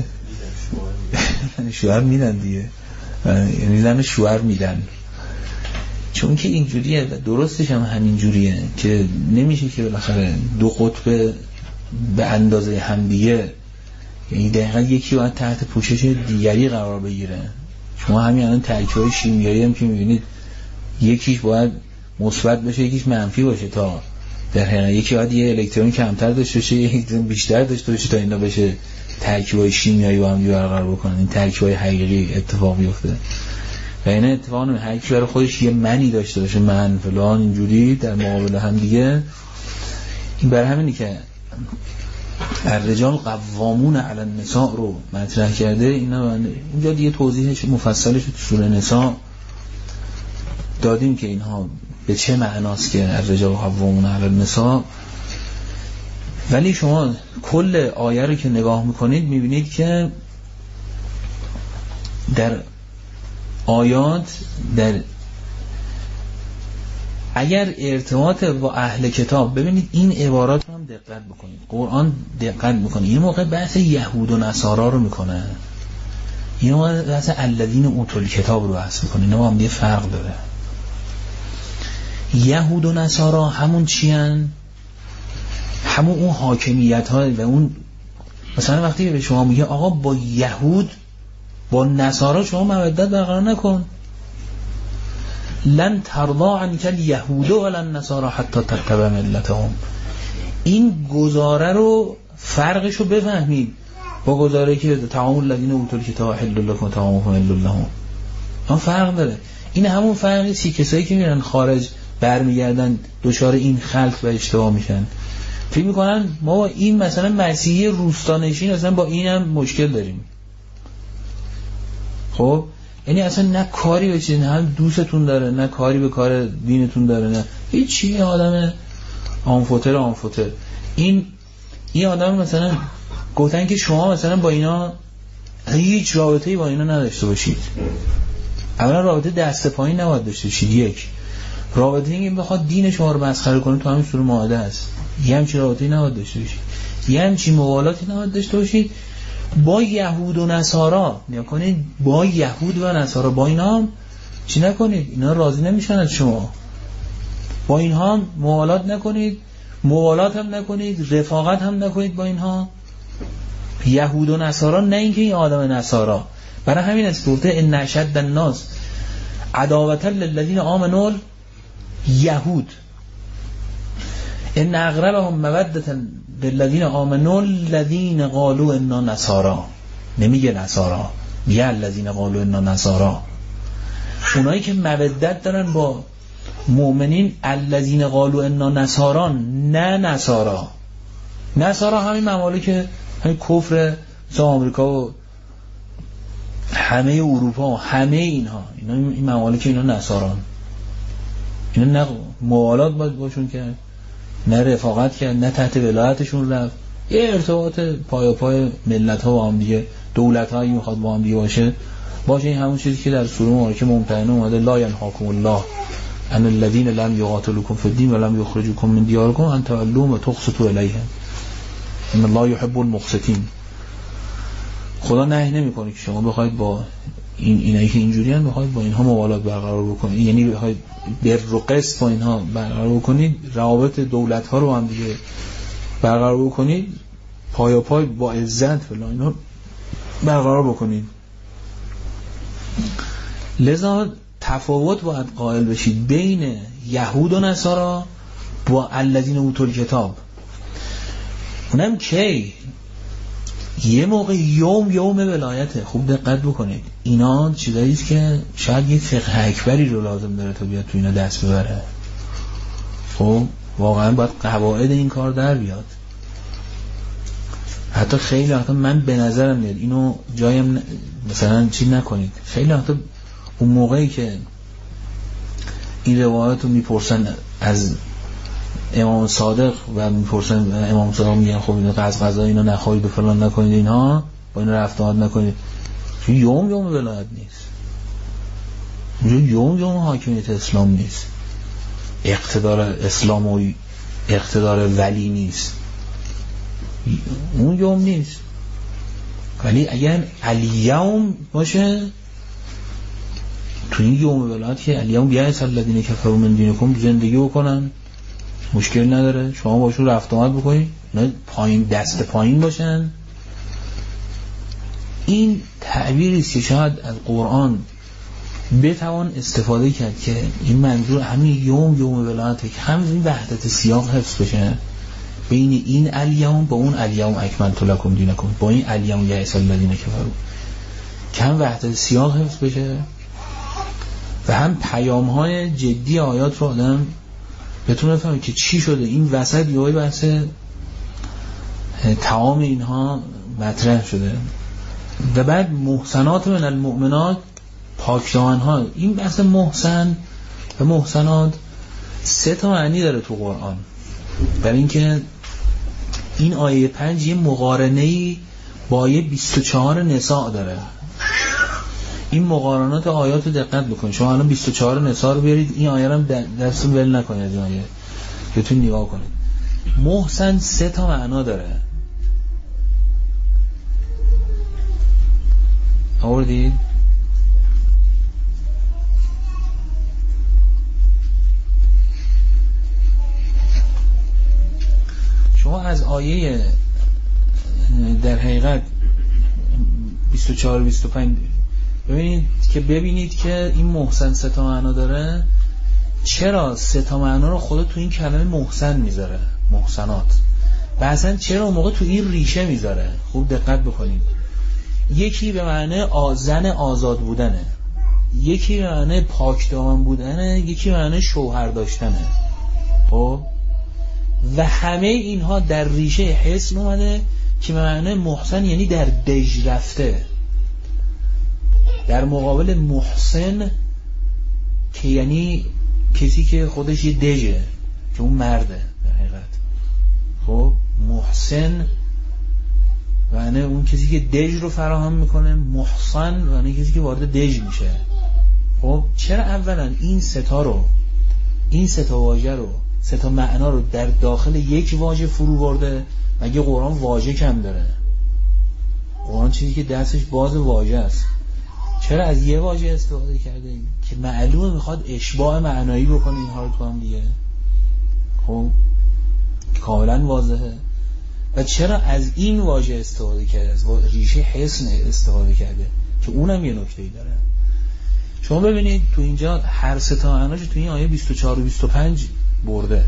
شوهر میدن دیگه، یعنی زن شوهر میدن، چون که اینجوریه. درستش هم همینجوریه که نمیشه که بالاخره دو قطب به اندازه هم دیگه، یعنی دقیقا یکی باید تحت پوشش دیگری قرار بگیره. شما همین الان ترکیب‌های شیمیایی هم که میبینید یکیش باید مثبت بشه یکیش منفی باشه، تا در حقیقت یکی باید یه الکترون کمتر داشته باشه یکی بیشتر داشته باشه تا اینا بشه ترکیب‌های شیمیایی با هم دیگه برقرار بکنن، این ترکیب‌های حقیقی اتفاق بیفته. و این اتفاق نمیفته، هر کی برای خودش یه منی داشته باشه، من فلان اینجوری در مقابل هم دیگه. این برای همینی که الرجال قوامون علی النساء رو مطرح کرده. اینا اینجا دیگه توضیحش مفصلش تو سوره نساء دادیم که اینها به چه معناست که الرجال قوامون علی النساء. ولی شما کل آیه رو که نگاه میکنید میبینید که در آیات اگر ارتباط با اهل کتاب، ببینید این عبارات رو هم دقت بکنید، قرآن دقت میکنه. این موقع بحث یهود و نصارا رو میکنه، این موقع بحث الذین اوتوا الکتاب رو بحث میکنه. اینا هم دیگه فرق داره. یهود و نصارا همون چیان؟ همون اون حاکمیت ها و اون، مثلا وقتی به شما میگه آقا با یهود با نصارا شما مودت برقرار نکن، لن ترضى عنك اليهود ولا النصارى حتى تتبع ملتهم. این گزاره رو فرقش رو بفهمید با گزاره که طعام الذین اوتوا الکتاب حل لكم وطعامکم حل لهم. اون فرق داره. این همون فرقی است که کسایی که میرن خارج برمیگردن دچار این خلط و اشتباه میشن، فکر میکنن ما با این مثلا مسیحی روستانشین مثلا با اینم مشکل داریم. خب یعنی اصلا نه کاری به چیز، نه دوستتون داره، نه کاری به کار دینتون داره، نه هیچی. آدم آنفوتر. این آدم مثلا گفتن که شما مثلا با اینا هیچ رابطه‌ای با اینا نداشته باشید. اولا رابطه دست پایین نباید داشته باشید. یک رابطه این بخواد دین شما رو مسخره کنه تو همین سوره مائده است، یه همچین رابطه‌ای نباید داشته باشید، یه همچین موالاتی نباید داشته باشید با یهود و نصارا. نکنید با یهود و نصارا، با اینا هم چی نکنید، اینا راضی نمیشن از شما. با اینها هم موالات نکنید، موالات هم نکنید، رفاقت هم نکنید با اینها. یهود و نصارا، نه اینکه این آدم نصارا. برای همین است گفته ان اشد الناس عداوة للذین آمنوا یهود ان اقربهم مودة للذین آمنوا الذین قالوا انا نصارا. نمیگه نصارا، میگه الذین قالوا انا نصارا. اونایی که مودت دارن با مؤمنین الذین قالوا انا نصاران، نه نصارا همین ممالک همین کفر مثل آمریکا و همه اروپا و همه اینها، این ممالک اینا نصاران، اینا نه موالات باید باشون کرد، نه رفاقت کرد، نه تحت ولایتشون رفت. یه ارتباط پای ملت ها با هم دیگه، دولت هایی میخواد با هم دیگه باشه. این همون چیزی که در سوره مبارکه ممتحنه اومده لا ینهاکم الله ان الذين لم يقاتلوكم في الدين ولم يخرجوكم من دياركم ان تولوهم وتقسطوا اليهم ان الله يحب المقسطين. خدا نهی نمیکنه که شما بخواید با اینایی که اینجوری ان بخواید با اینها موالات برقرار بکنید، یعنی بخواید بر و قسط با اینها برقرار بکنید، روابط دولت ها رو هم دیگه برقرار بکنید، پای با عزت فلان اینا برقرار بکنید. لذا تفاوت باید قائل بشید بین یهود و نصارا با الذین اوتوا الکتاب. اونم کی؟ یه موقع یوم ولایته. خوب دقت بکنید، اینا چیزایی است که شاید یه فقه اکبری رو لازم داره تا بیاد تو اینا دست ببره. خب واقعا باید قواعد این کار در بیاد. حتی خیلی وقتا من به نظرم میاد اینو جایم مثلا چی نکنید، خیلی وقتا اون موقعی که این روایت رو میپرسن از امام صادق و میپرسن امام صادق میگن خب اینو غذا اینا نخورید و فلان نکنید، اینها با این رفت آمد نکنید. چون یوم ولایت نیست، یوم حاکمیت اسلام نیست، اقتدار اسلام و اقتدار ولی نیست، اون یوم نیست. ولی اگر الیوم باشه تو این یوم ولایت که الیوم بیایس الذین کفروا من دینکم زندگی بکنن، مشکل نداره، شما باشون رفت آمد بکنید، نه پایین دست پایین باشن. این تعبیری است که شاید از قرآن بتوان استفاده کرد که این منظور همین یوم ولایت که همین وحدت سیاق حفظ بشه بین این الیوم با اون الیوم اکملت لکم دینکم، با این الیوم یئس الذین کفروا، کم وحدت سیاق حفظ بشه و هم پیام‌های جدی آیات رو آدم بتونه بفهمه که چی شده. این وسط یه بحث تعام اینها مطرح شده و بعد محسنات من المؤمنات، پاکدامن‌ها. این بحث محسن و محسنات 3 معنی داره تو قرآن. برای اینکه این آیه 5 یه مقارنه‌ای با آیه 24 نساء داره. این مقارنات آیات رو دقت بکنید. شما الان 24 نساء رو بیارید، این آیه رو هم دستتون ول نکنید، این آیه بهتون نگاه کنید. محسن 3 معنا داره. آوردید؟ شما از آیه در حقیقت 24-25 ببینید که این محسن 3 معنا داره. چرا 3 معنا رو خدا تو این کلمه محسن میذاره، محسنات، و اصلا چرا اون موقع تو این ریشه میذاره؟ خوب دقت بکنید. یکی به معنی زن آزاد بودنه، یکی به معنی پاکدامن بودنه، یکی به معنی شوهر داشتنه. خب و همه اینها در ریشه حسن اومده که به معنی محسن یعنی در دژ رفته، در مقابل محسن که یعنی کسی که خودش یه دژه، که اون مرده در حقیقت. خب محسن یعنی اون کسی که دژ رو فراهم میکنه، محسن یعنی کسی که وارد دژ میشه. خب چرا اولا این 3 رو، این 3 واژه رو، 3 معنا رو در داخل یک واژه فرو برده؟ مگه قرآن واژه کم داره؟ قرآن چیزی که دستش باز واژه است. چرا از یه واژه استفاده کرده که معلومه میخواد اشباع معنایی بکنه اینها رو تو هم دیگه؟ خب کاملا واضحه. و چرا از این واژه استفاده کرده، از ریشه حسن استفاده کرده که اونم یه نکته‌ای داره. شما ببینید تو اینجا هر 3 معناش تو این آیه 24 و 25 برده.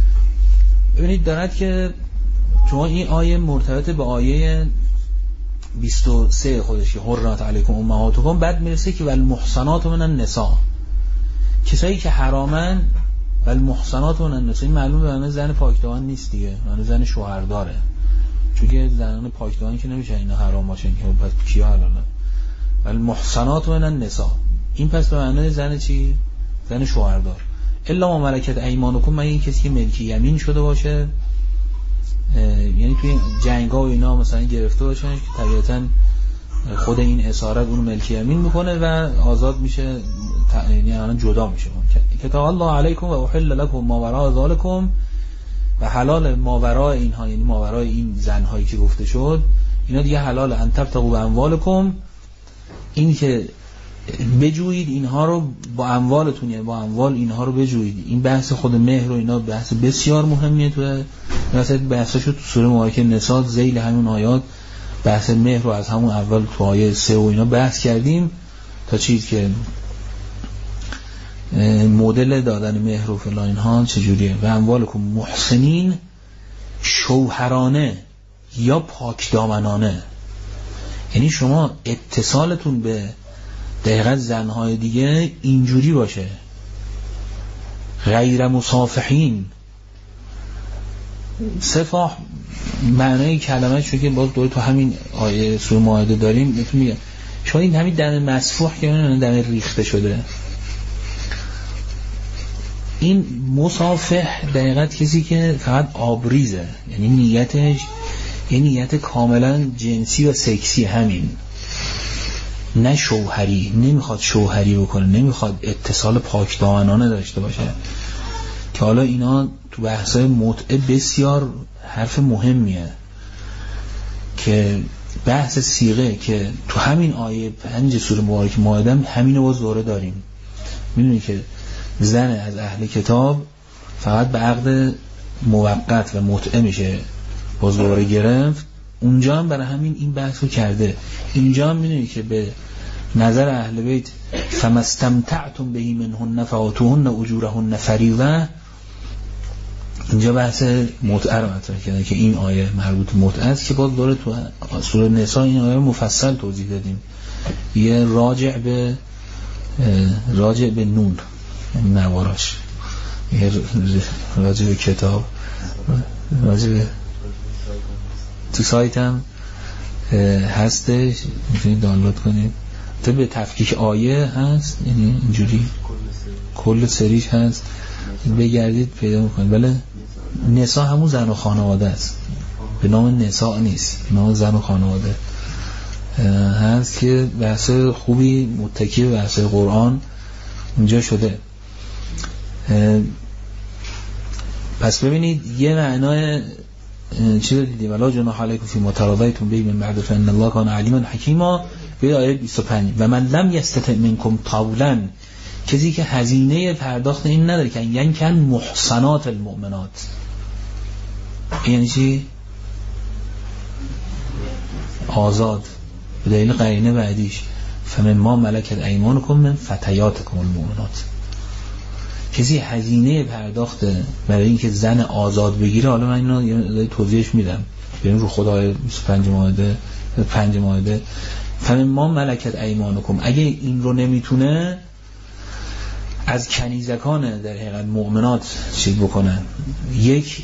ببینید دارد که شما این آیه مرتبط به آیه 23 خودش که حرمت علیکم امهاتکم، بعد میرسه که والمحصنات من النساء، کسایی که حرامن، والمحصنات من النساء، این معلومه برای زن پاکدامن نیست دیگه، برای زن شوهر داره، چون که زنان پاکدامن که نمیشه اینا حرام باشن که پس کیا حلاله. والمحصنات من النساء، این پس به معنای زن چی؟ زن شوهردار. الا ما ملکت ایمانکم، من این کسی که ملکی یمین شده باشه، یعنی توی جنگا و اینا مثلا گرفته باشن که طبیعتاً خود این اسارت اون ملکی یمین میکنه و آزاد میشه، یعنی الان جدا میشه. کتاب الله علیکم و احل لکم ما وراء ذالکم، و حلال ما وراء اینها، یعنی ما وراء این زنهایی که گفته شد، اینا دیگه حلال. ان تبتغوا باموالکم، این که بجویید اینها رو با اموالتون، یعنی با اموال اینها رو بجویید. این بحث خود مهر و اینا بحث بسیار مهمیه، تو مثلا بحثاشو تو سوره مبارکه نساء ذیل همون آیات بحث مهر رو از همون اول تو آیه 3 و اینا بحث کردیم تا چیز که مدل دادن مهر و فلان اینها چجوریه. و اموالکم محسنین، شوهرانه یا پاک دامنانه، یعنی شما اتصالتون به دقیقا زنهای دیگه اینجوری باشه، غیر مصافحین. صفاح معنای کلمه چون که باز دوره تو همین آیه سوره مائده داریم، بهتون میگم شما این همین دم مسفوح که دم ریخته شده، این مصافح دقیقاً کسی که فقط آبریزه، یعنی نیتش یه نیت کاملا جنسی و سکسی، همین نه شوهری، نمیخواد شوهری بکنه، نمیخواد اتصال پاک دامنانه داشته باشه، که حالا اینا تو بحثای متعه بسیار حرف مهمیه، که بحث صیغه که تو همین آیه 5 سوره مبارکه مائده همینو باز دوره داریم. میدونی که زن از اهل کتاب فقط به عقد موقت و متعه میشه باز دوره گرفت، اونجا هم برای همین این بحث رو کرده. اینجا هم میدونی که به نظر اهل بیت فمستمتعتم بهی منهن فآتوهن اجورهن فریضه، اینجا بحث متعه رو مطرح کرده که این آیه مربوط به متعه است، که باز داره تو سوره نساء این آیه مفصل توضیح دادیم. یه راجع به نون نواراش، یه راجع به کتاب، راجع به تو سایت هم هستش، میتونید دانلود کنید. تو به تفکیک آیه هست، یعنی اینجوری کل سریش هست، بگردید پیدا میکنید. بله نساء همون زن و خانواده است، به نام نساء نیست، به نام زن و خانواده هست، که بحث خوبی متکی به بحث قرآن اونجا شده. پس ببینید یه معنای چی رو دیدیم، ولا جناح علیکم فی متراضیتم به من بعد فان الله کان علیما حکیما، به آیه 25 و من لم یستطع منکم طولا، کسی که هزینه پرداخت این نداره که یعنی کن محصنات المؤمنات، یعنی چی؟ آزاد، به دلیل قرینه بعدیش فمن ما ملکت ایمانکم من فتیاتکم المؤمنات، کسی هزینه پرداخت برای اینکه زن آزاد بگیره. حالا من اینو یه توضیحش میدم، بریم رو خدای 5 مائده فمن ما ملکت ایمانکم، اگه این رو نمیتونه از کنیزکان در حقیقت مؤمنات چیز بکنن، یک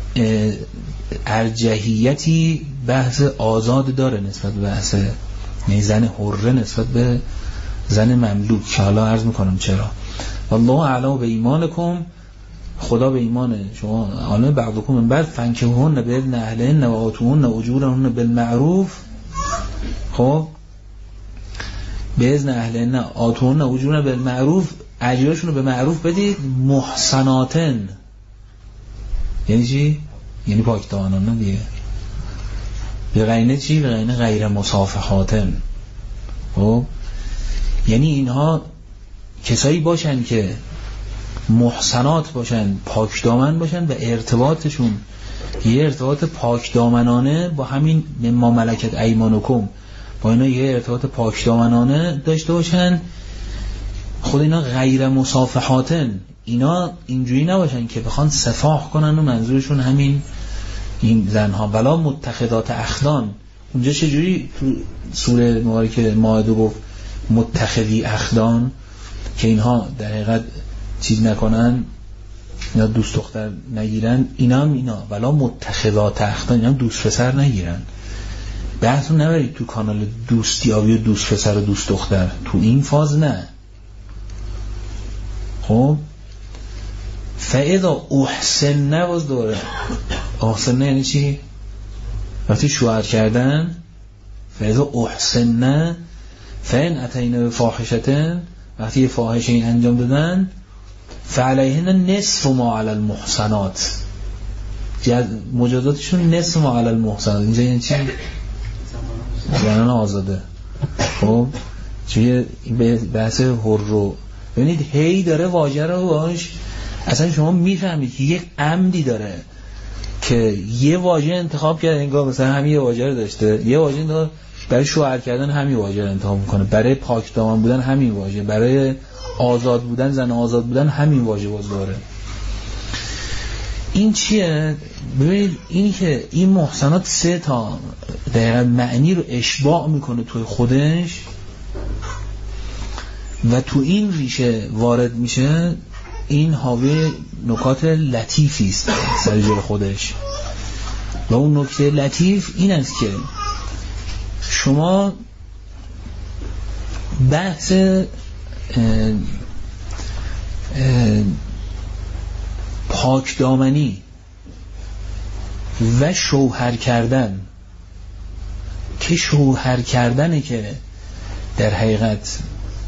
ارجحیتی بحث آزاد داره نسبت به بحث یعنی زن حره نسبت به زن مملوک، که حالا عرض میکنم چرا. والله اعلم به ایمانکم، خدا به ایمان شما عالم بعضکم من بعد فانکحوهن باذن اهلهن و آتوهن اجورهن بالمعروف. خب باذن اهلهن آتوهن اجورهن بالمعروف، اجرشون رو به معروف بدید. محسناتن یعنی چی؟ یعنی پاک دامنانه دیگه. به قرینه چی؟ به قرینه غیر مصافحاتن. خب یعنی اینها کسایی باشن که محسنات باشن، پاک دامن باشن و ارتباطشون یه ارتباط پاک دامنانه با همین مما ملکت ایمانکم، با اینا یه ارتباط پاک دامنانه داشته باشن. خود اینا غیر مصافحاتن، اینا اینجوری نباشن که بخوان صفاح کنن و منظورشون همین این زنها. ولا متخذات اخدان، اونجا چجوری تو سوره مبارکه مائده گفت متخذی اخدان که اینها در حقیقت چیز نکنن یا دوست دختر نگیرن، اینا ولا متخذات اخدان، اینا دوست پسر نگیرن. بحثو نبرید تو کانال دوستیابی و دوست پسر و دوست دختر، تو این فاز نه. خب فاذا احسن، باز دوره احسن یعنی چی؟ وقتی شوهر کردن، فاذا احسن فان اتینا بفاحشه، وقتی یه فاحشه این انجام دادن، فعلیهن نصف ما علی المحصنات، مجازاتشون نصف ما علی المحصنات. اینجا یعنی چی؟ زنان آزاده. خب چیه بحث رو ببینید، هی داره واژه رو باش، اصلا شما میفهمید که یک عمدی داره که یه واژه انتخاب کرده، انگار مثلا همین یه واژه رو داشته، یه واژه انتخاب برای شوهر کردن همین واژه رو انتخاب میکنه، برای پاک دامن بودن همین واژه، برای آزاد بودن، زن آزاد بودن همین واژه باز داره. این چیه؟ ببینید اینی که این محسنات 3 تا دقیقا معنی رو اشباع میکنه توی خودش و تو این ریشه وارد میشه، این حاوی نکات لطیفی است سر جای خودش. و اون نکته لطیف این است که شما بحث پاک دامنی و شوهر کردن، که شوهر کردنه که در حقیقت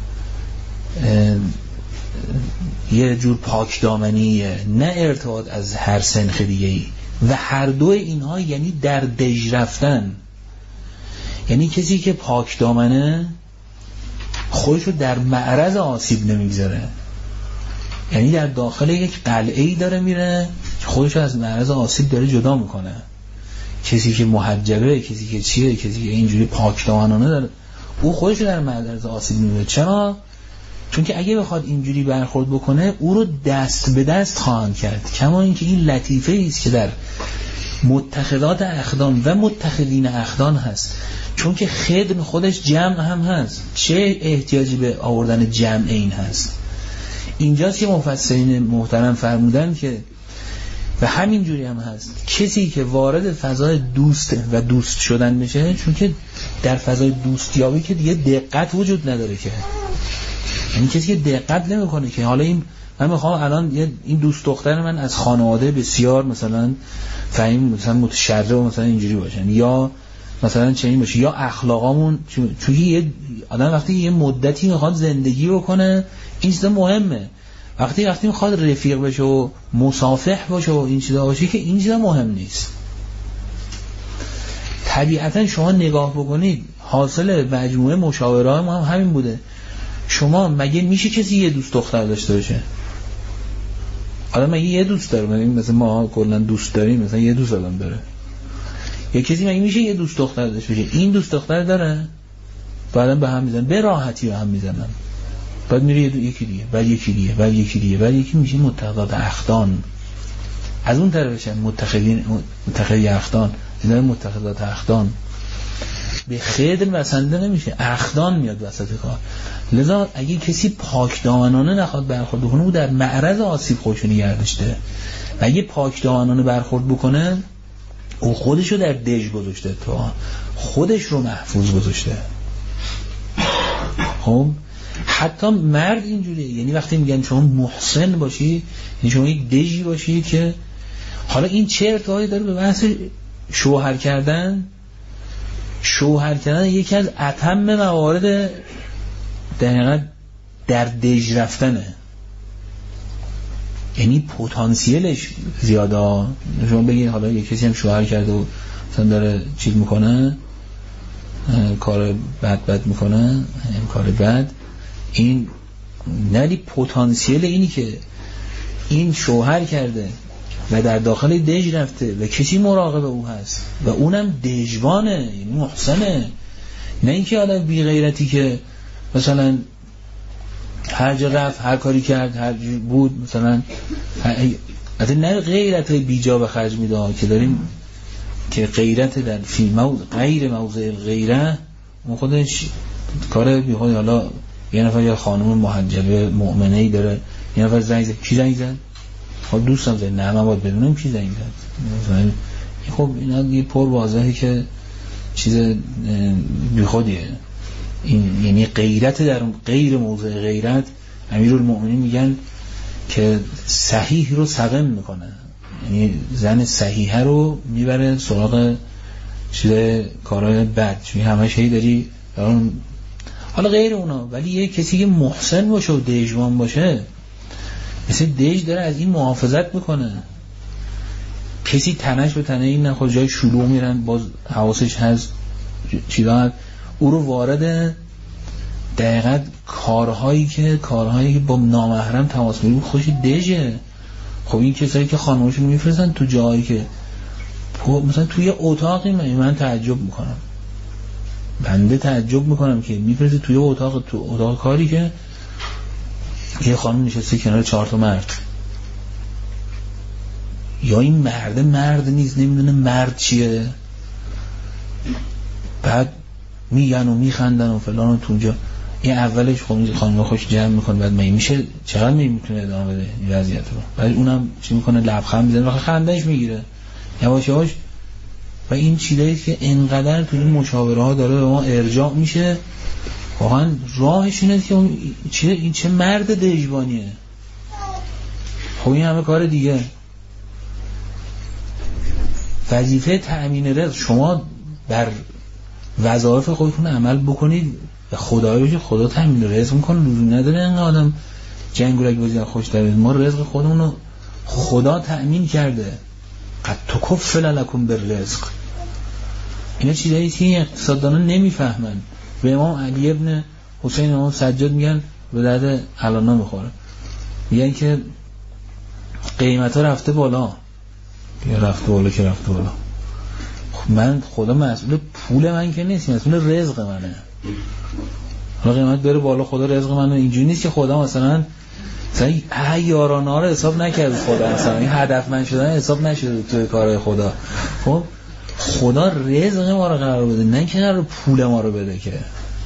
یه جور پاک دامنیه، نه ارتباط از هر سنخ دیگه‌ای. و هر دو اینها یعنی در دژ رفتن، یعنی کسی که پاک دامنه خودشو در معرض آسیب نمیگذاره، یعنی در داخل یک قلعه‌ای داره میره خودشو از معرض آسیب داره جدا میکنه. کسی که محجبه، کسی که چیه، کسی که اینجوری پاک دامنانه داره، او خودشو در معرض آسیب میگذاره. چرا؟ چون که اگه بخواد اینجوری برخورد بکنه او رو دست به دست خواهند کرد. کما اینکه این لطیفه است که در متخذات اخدان و متخذین اخدان هست، چون که خدن خودش جمع هم هست، چه احتیاجی به آوردن جمع این هست؟ اینجاست که مفسرین محترم فرمودن که و همین جوری هم هست، کسی که وارد فضای دوست و دوست شدن میشه، چون که در فضای دوستیابی که دیگه دقت وجود نداره، که یعنی کسی که دقت نمیکنه که حالا من میخوام الان این دوست دختر من از خانواده بسیار مثلا فهیم مثلا متشرع و مثلا اینجوری باشن، یا مثلا چنین باشه، یا اخلاقامون، چون یه آدم وقتی یه مدتی میخواد زندگی بکنه این چیزا مهمه. وقتی میخواد رفیق بشه و مصافح باشه و این چیزا باشه که این چیزا مهم نیست. طبیعتا شما نگاه بکنید حاصل مجموعه مشاوره‌های ما هم همین بوده. شما مگه میشه کسی یه دوست دختر داشته باشه؟ آدم مگه یه دوست داره؟ مثلا ما کلا دوست داریم، مثلا یه دوست آدم داره. یا کسی مگه میشه یه دوست دختر داشته باشه؟ این دوست دختر داره، بعدا به هم میزنن، به راحتی به هم میزنن، بعد میره یکی دیگه، بعد یکی دیگه، بعد یکی دیگه، بعد یکی میشه متخذات اخدان. از اون طرفش متخذی اخدان، اینا متخذات اخدان به خدر بسنده نمیشه، اخدان میاد وسط کار. لذا اگه کسی پاک دامنانه نخواد برخورد بکنه، او در معرض آسیب خودشو نگه داشته. و اگه پاک دامنانه برخورد بکنه، او خودشو در دژ گذاشته، تو خودش رو محفوظ گذاشته. خب حتی مرد اینجوریه، یعنی وقتی میگن شما محسن باشی، یعنی شما یک دژی باشی که حالا این چه ارتباطی داره به بحث شوهر کردن؟ شوهر کردن یکی از اتم موارد در دژ رفتنه، یعنی پتانسیلش زیاده. شما بگین حالا یک کسی هم شوهر کرده و مثلا داره چیز میکنه، کار بد میکنه، کار بد، این نه پتانسیل اینی که این شوهر کرده و در داخل دژ رفته و کسی مراقب او هست و اونم دژوانه، یعنی محسنه، نه اینکه آدم بی غیرتی که مثلا هر جا رفت هر کاری کرد هر جا بود، مثلا نه غیرت بی جا به خرج میده که داریم که غیرت در فی غیر موضع غیره اون خودش کار بیخود. حالا یه نفر یا خانم محجبه مؤمنه‌ای داره، یه نفر زنگ زد، کی زنگ زد؟ خب دوستم زد، نه من باید بدونم کی زنگ زد. خب اینا یه پر واضحه که چیز بیخودیه این، یعنی غیرت در غیر موضع غیرت. امیرالمؤمنین میگن که صحیح رو سقم میکنه، یعنی زن صحیحه رو میبره سراغ چیز کارهای بد، چون همه شی داری حالا غیر اونا. ولی یه کسی که محسن باشه و دژوان باشه، مثل دژ داره از این محافظت میکنه. کسی تنش به تنه این نخواد، جای شلوغ میرن باز حواسش هست چیزا، او رو وارد دقیقاً کارهایی که با نامحرم تماس میگیره خودش دژه. خب این کسایی که خانماشون میفرستن تو جایی که مثلا توی اتاقی، من تعجب میکنم، بنده تعجب میکنم که میفرسته توی اتاق کاری که یه خانم نشسته کنار 4 تا مرد. یا این مرد نیست، نمیدونه مرد چیه، بعد میگن و میخندن و فلان و تونجا. این اولش خانم خوش جمع میکنه، بعد میشه چقدر میتونه ادامه بده این وضعیت رو، بعد اونم چی میکنه لبخند میزنه و خندش میگیره یواش یواش. و این چیزایی که انقدر تو این مشاوره ها داره به ما ارجاع میشه، واقعا راهش اینه که این چه مرد دژبانیه. خب این همه کار دیگه. وظیفه تأمین رزق، شما بر وظایف خودتون عمل بکنید و خدایی بشه، خدا تأمین رزق میکنه. لزوم نداره این آدم جنگولک بازی خوش داره. ما رزق خودمون رو خدا تأمین کرده. قد تکفل لکم بالرزق. اینا چیزایی که اقتصاددانا نمیفهمن. به امام علی ابن حسین امام سجاد میگن به درد الانا میخوره، میگن که قیمت ها رفته بالا. یا رفته بالا که رفته بالا. من خدا مسئول پول من که نیست، مسئول رزق منه. حالا قیمت بره بالا، خدا رزق منه. اینجوری نیست که خدا مثلا یارانه رو حساب نکرد، خدا مثلا این هدفمند شدن حساب نشده توی کارهای خدا. خب خدا رزق ما رو قرار بده، نه که قرار پول ما رو بده. که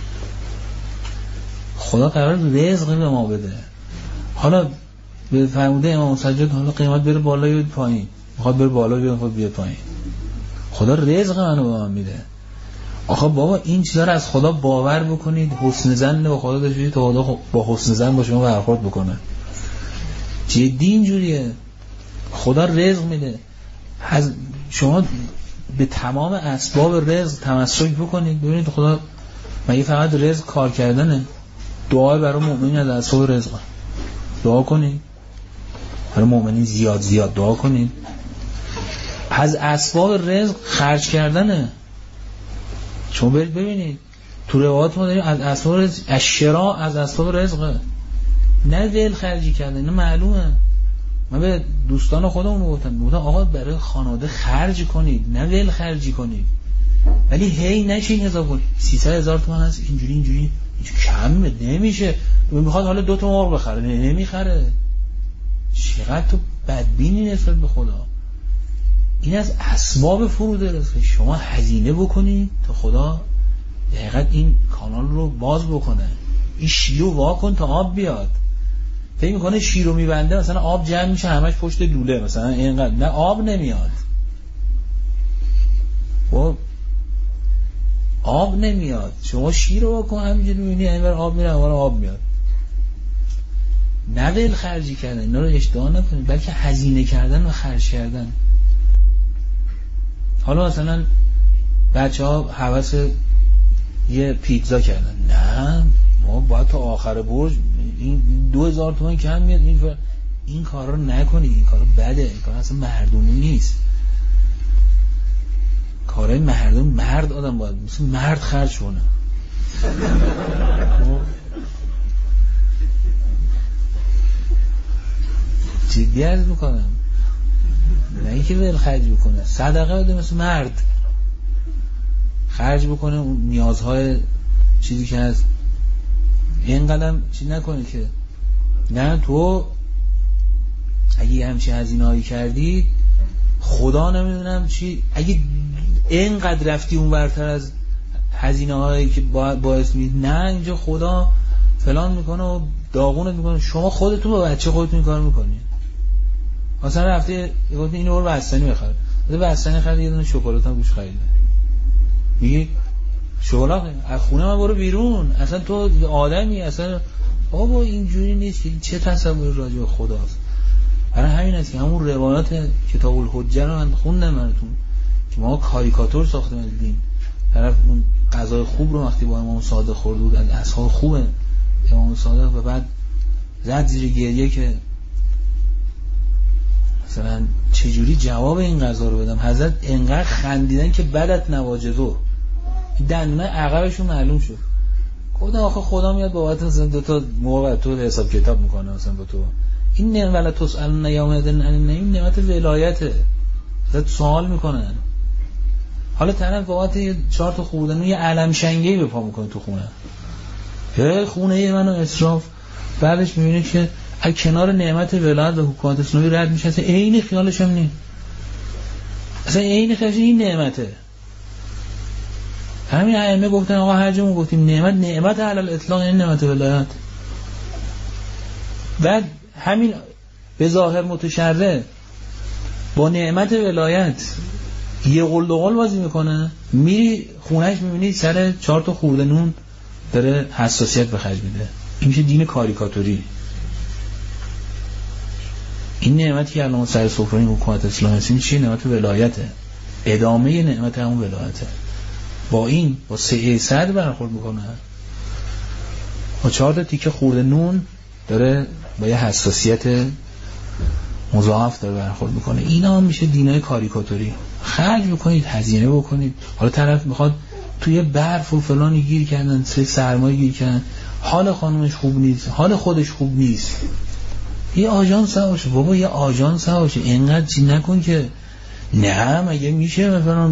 خدا قرار رزق به ما بده. حالا به فرموده امام سجاد حالا قیمت بره بالا یا پایین، میخواد بره بالا یا میخواد بیاد پایین، خدا رزق منو به من میده. آخه بابا این چیزا رو از خدا باور بکنید، حسن ظن با خدا داشته باشید تا خدا با حسن ظن با شما برخورد بکنه. جدی اینجوریه. خدا رزق میده. از شما به تمام اسباب رزق تمسک بکنید، ببینید خدا مگه فقط رزق کار کردنه؟ دعا برای مؤمنین از اسباب رزق دعا کنید، برای مؤمنین زیاد دعا کنید. از اسباب رزق خرج کردنه. شما برید ببینید تو روایات ما داریم از اسباب رزق، اشرا از اسباب رزقه، نه ول خرجی کردن. اینه معلومه. من به دوستان خودمون گفتم آقا برای خانواده خرج کنید، نه ول خرجی کنید. ولی هی نشین حساب کنید 300,000 تومان هست اینجوری کم نمیشه، میخواد حالا 2 تا مرغ بخره، نمیخره. چقدر تو بدبینی نسبت به خدا. این از اسباب فرود رزق. شما هزینه بکنید تا خدا دقیقاً این کانال رو باز بکنه. این شیرو وا کن تا آب بیاد. فکر میکنه شیرو میبنده مثلا آب جمع میشه همش پشت لوله مثلا اینقدر، نه آب نمیاد. و آب نمیاد. شما شیر رو وا کن همینجوری میبینی اینور آب میره اونور آب میاد. نه ول خرجی کردن. اینا رو اشتباه نکنید، بلکه هزینه کردن و خرج کردن. حالا مثلا بچه‌ها هوس یه پیتزا کردن، نه ما باید تا آخر برج این 2000 تومان کم میاد. این کار رو نکنید. این کار بده. این کار اصلا مردمی نیست. کارهای مردم، مرد آدم باید مثل مرد خرج کنه. جدی عرض میکنم، نه اینکه ول خرج بکنه. صدقه بده مثل مرد خرج بکنه. اون نیازهای چیزی که هست این قدم چی نکنه که نه تو اگه همچین هزینه‌ای کردی خدا نمیدونم چی، اگه اینقدر رفتی اون ورتر از هزینه هایی که باعث میشه نه اینجا خدا فلان میکنه و داغونت میکنه، شما خودتون با بچه خودتون این کار میکنین. مثلا رفته گفت اینو برو بستنی بخره، بستنی خرید، یه دونه شکلات هم گوش خریده، میگی شکلات از خونه من برو بیرون، اصلا تو آدمی اصلا بابا اینجوری نیست. چه تصوری راجع به خداست؟ برای همین است که همون روایات کتاب الحجه رو من خوندم براتون که ما کاریکاتور ساختیم از دین. طرف اون غذای خوب رو وقتی با امام صادق خورد بود، از اصحاب خوبه امام صادق، و بعد زد زیر گریه که مثلا چجوری جواب این غذا رو بدم. حضرت انقدر خندیدن که بدت نواجدو، دندونه عقبشون معلوم شد. گفتم آخه خدا میاد بابت مثلا دو تا موقع تو حساب کتاب میکنه مثلا با تو. این نه ولا تسالون یومئذ عن النعیم، نعمت ولایته، حضرت سوال میکنن. حالا طرف بابت 4 تا خوردن یه علم شنگه‌ای به پا میکنه تو خونه، که خونه منو اسراف، بعدش میبینه که از کنار نعمت ولایت و حکومت اسلامی رد میشه، اصلا عین خیالش هم نیست، اصلا عین خیالش این نعمته. همین ائمه گفتن آقا هر جا ما گفتیم نعمت علل اطلاق این نعمت ولایت. بعد همین به ظاهر متشرع با نعمت ولایت یه قل دو قل بازی میکنه، میری خونهش میبینی سر 4 تا خورده نون داره حساسیت به خرج میده. این میشه دین کاریکاتوری. این نعمتی که الان سر سفره این حکومت اسلامی هستیم چیه؟ نعمت ولایته، ادامه نعمت همون ولایته. با این با 300 برخورد میکنه، با 4 تا تیکه خورده نون داره با یه حساسیت مضاعف داره برخورد میکنه. اینا هم میشه دینای کاریکاتوری. خرج بکنید، هزینه بکنید. حالا طرف میخواد توی برف و فلانی گیر کردن، سرمایه گیر کردن، حال خانمش خوب نیست، حال خودش خوب نیست، یه آژانس باشه بابا، یه آژانس باشه. اینقدر چی نکن که نه مگه میشه مثلا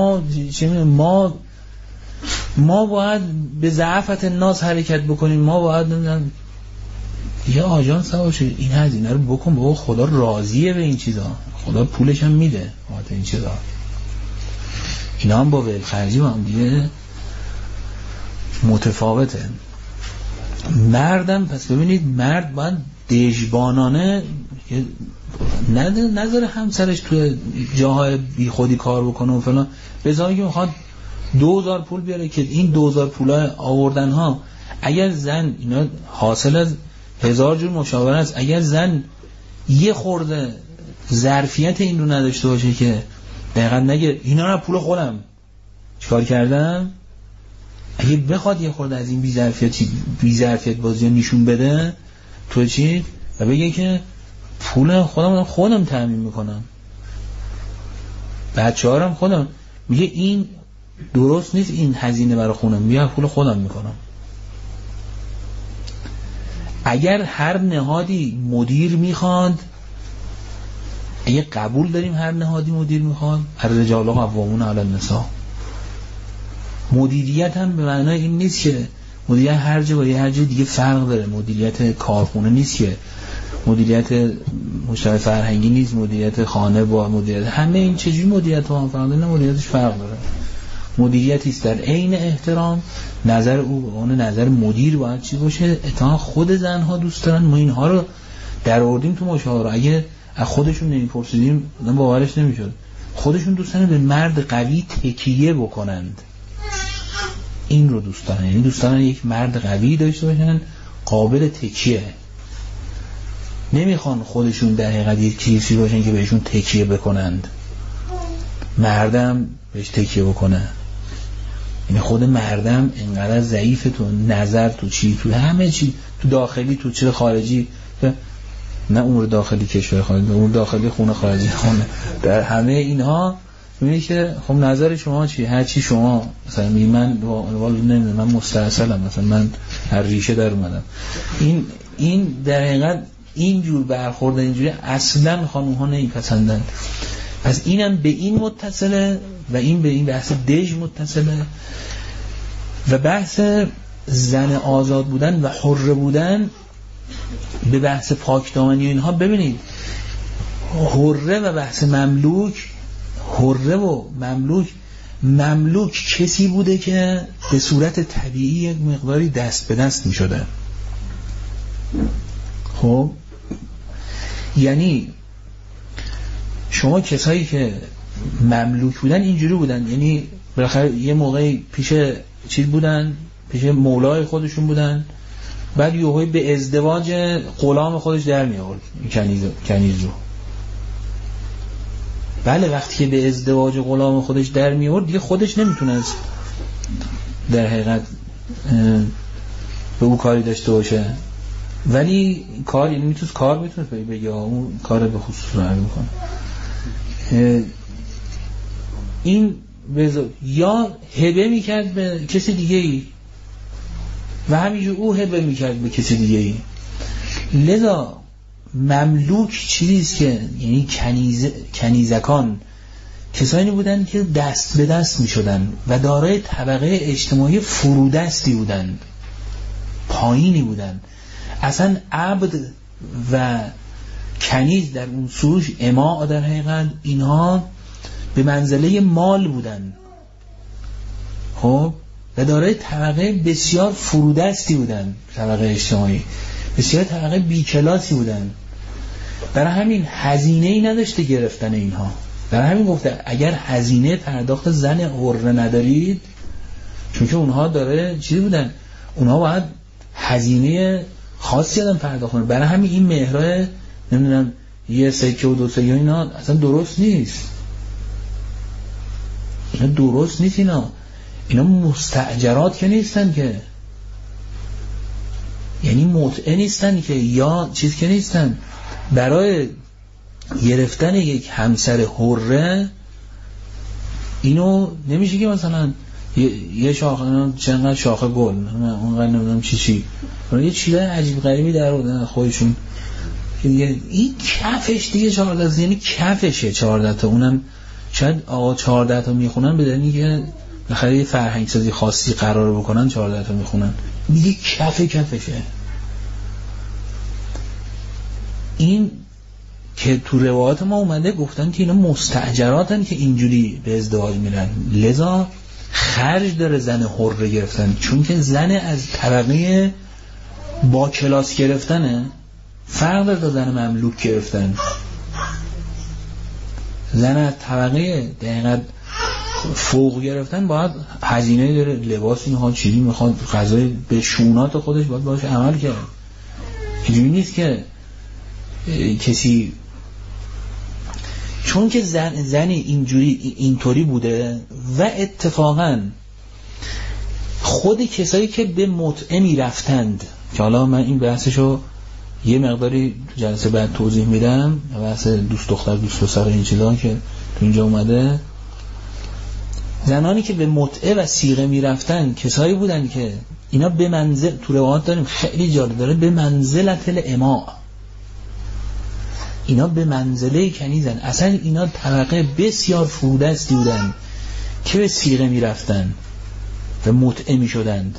ما باید به ضعفت الناس حرکت بکنیم، ما باید نمیدونم یه آژانس باشه. این هزینه رو بکن بابا، خدا راضیه به این چیزا، خدا پولش هم میده بابت این چیزا. اینا هم با ولخرجی با هم دیگه متفاوته. مردم پس ببینید مرد باید دژبانانه نذاره همسرش توی جاهای بی خودی کار بکنه و فلان، به جایی که میخواد 2000 پول بیاره که این 2000 پول آوردن ها اگر زن، اینا حاصل از 1000 جور مشاوره است، اگر زن یه خورده ظرفیت این رو نداشته باشه که دقیقا نگه اینا رو پول خودم چیکار کردم، اگه بخواد یه خورده از این بی ظرفیت بازی نشون بده تو چی و بگه که پول خودم تامین میکنم، بچه‌هارم خودم، میگه این درست نیست، این هزینه برای خونم، میگه پول خودم میکنم. اگر هر نهادی مدیر میخواد، اگه قبول داریم هر نهادی مدیر میخواد، الرجال قوامون علی النساء، مدیریت هم به معنای این نیست که مدیریت هر جا با هر جا دیگه فرق داره. مدیریت کارخونه نیست که مدیریت مشتری فرهنگی نیست، مدیریت خانه با مدیریت همه این چجوری مدیریت ها فرق داره؟ مدیریتش فرق داره. مدیریتی است در عین احترام، نظر او اون نظر مدیر باید چی باشه؟ اتفاقا خود زنها دوست دارن ما اینها رو در آوردیم تو مشاوره. اگه از خودشون نمیپرسیدیم باورش نمیشد. خودشون دوست دارن به مرد قوی تکیه بکنند، این رو دوست دارن، یعنی دوست دارن یک مرد قوی داشته باشن قابل تکیه. نمیخوان خودشون در حقیقت یک چیزی باشن که بهشون تکیه بکنند، مردم بهش تکیه بکنه. یعنی خود مردم اینقدر ضعیفه تو نظر، تو چی، تو همه چی، تو داخلی، تو چه خارجی، نه امور داخلی کشور خارجی، امور داخلی خونه خارجی خونه، در همه اینها میگه که خب نظر شما چی؟ هر چی شما مثلا میگی من نمیدونم من مستاصلم، مثلا من هر ریشه در اومدم. این در حقیقت اینجور برخورد اینجوری اصلا خانوم ها نمیپسندن. پس اینم به این متصله و این به این بحث دژ متصله و بحث زن آزاد بودن و حر بودن به بحث پاکدامنی و اینها. ببینید حره و بحث مملوک، حره و مملوک مملوک کسی بوده که به صورت طبیعی یک مقداری دست به دست می شده. خب یعنی شما کسایی که مملوک بودن اینجوری بودن، یعنی بالاخره یه موقعی پیش چیز بودن، پیش مولای خودشون بودن، بعد یهویی به ازدواج غلام خودش در می آورد کنیز رو. بله وقتی که به ازدواج غلام خودش در می آورد دیگه خودش نمیتونست در حقیقت به او کاری داشته باشه، ولی کار یعنی میتونست کار بگه اون کار به خصوص رو عمل میکنه. این یا هبه میکرد به کسی دیگه ای و همینجور او هبه میکرد به کسی دیگه ای. لذا مملوک چیزیست که یعنی کنیزکان کسانی بودن که دست به دست میشدن و دارای طبقه اجتماعی فرودستی بودن، پایینی بودن. اصلا عبد و کنیز در اون سوش اماء در حقیقت اینها به منزله مال بودن، خب و دارای طبقه بسیار فرودستی بودن، طبقه اجتماعی بسیار طبقه بیکلاسی بودن. برای همین هزینه‌ای نداشته گرفتن اینها. برای همین گفته اگر هزینه پرداخت زن حره ندارید، چون که اونها داره چیزی بودن، اونها باید هزینه خاصی آدم پرداخت کنه. برای همین این مهره نمیدونم یه سکه و 2 سکه اینا اصلا درست نیست. اینا درست نیست. اینا مستاجرات که نیستن که، یعنی متعه نیستن که، یا چیز که نیستن. برای گرفتن یک همسر حره اینو نمیشه که مثلا یه شاخه چقدر شاخه گل اونقدر نمیدونم چی یه چیزای عجیب غریبی در آوردن خودشون. این کفش دیگه 14 یعنی کفشه 14 تا، اونم شاید آقا 14 تا میخونن بدونی که بخاطر یه فرهنگ سازی خاصی قرار بکنن 14 تا میخونن، دیگه کفشه. این که تو روایات ما اومده گفتن که اینا مستاجراتن که اینجوری به ازدواج میرن، لذا خرج داره زن حره گرفتن، چون که زن از طبقه با کلاس گرفتنه فرق داره تا زن مملوک گرفتن. زن از طبقه دقیقاً فوق گرفتن باید هزینه داره، لباس اینها چیزی میخواد، غذای به شونات خودش باید باشه عمل کرد. اینجوری نیست که کسی چون که زنی اینطوری بوده. و اتفاقا خود کسایی که به متعه می رفتند، که حالا من این بحثشو یه مقداری جلسه بعد توضیح میدم، بحث دوست دختر دوست پسر این چیزا که تو اینجا اومده، زنانی که به متعه و صیغه می رفتن کسایی بودن که اینا به منزل، تو روایات داریم خیلی جالب داره، به منزلت الاماء، اینا به منزله کنیزن. اصلا اینا طبقه بسیار فرودستی بودن که به صیغه می رفتن و متعه می شدند،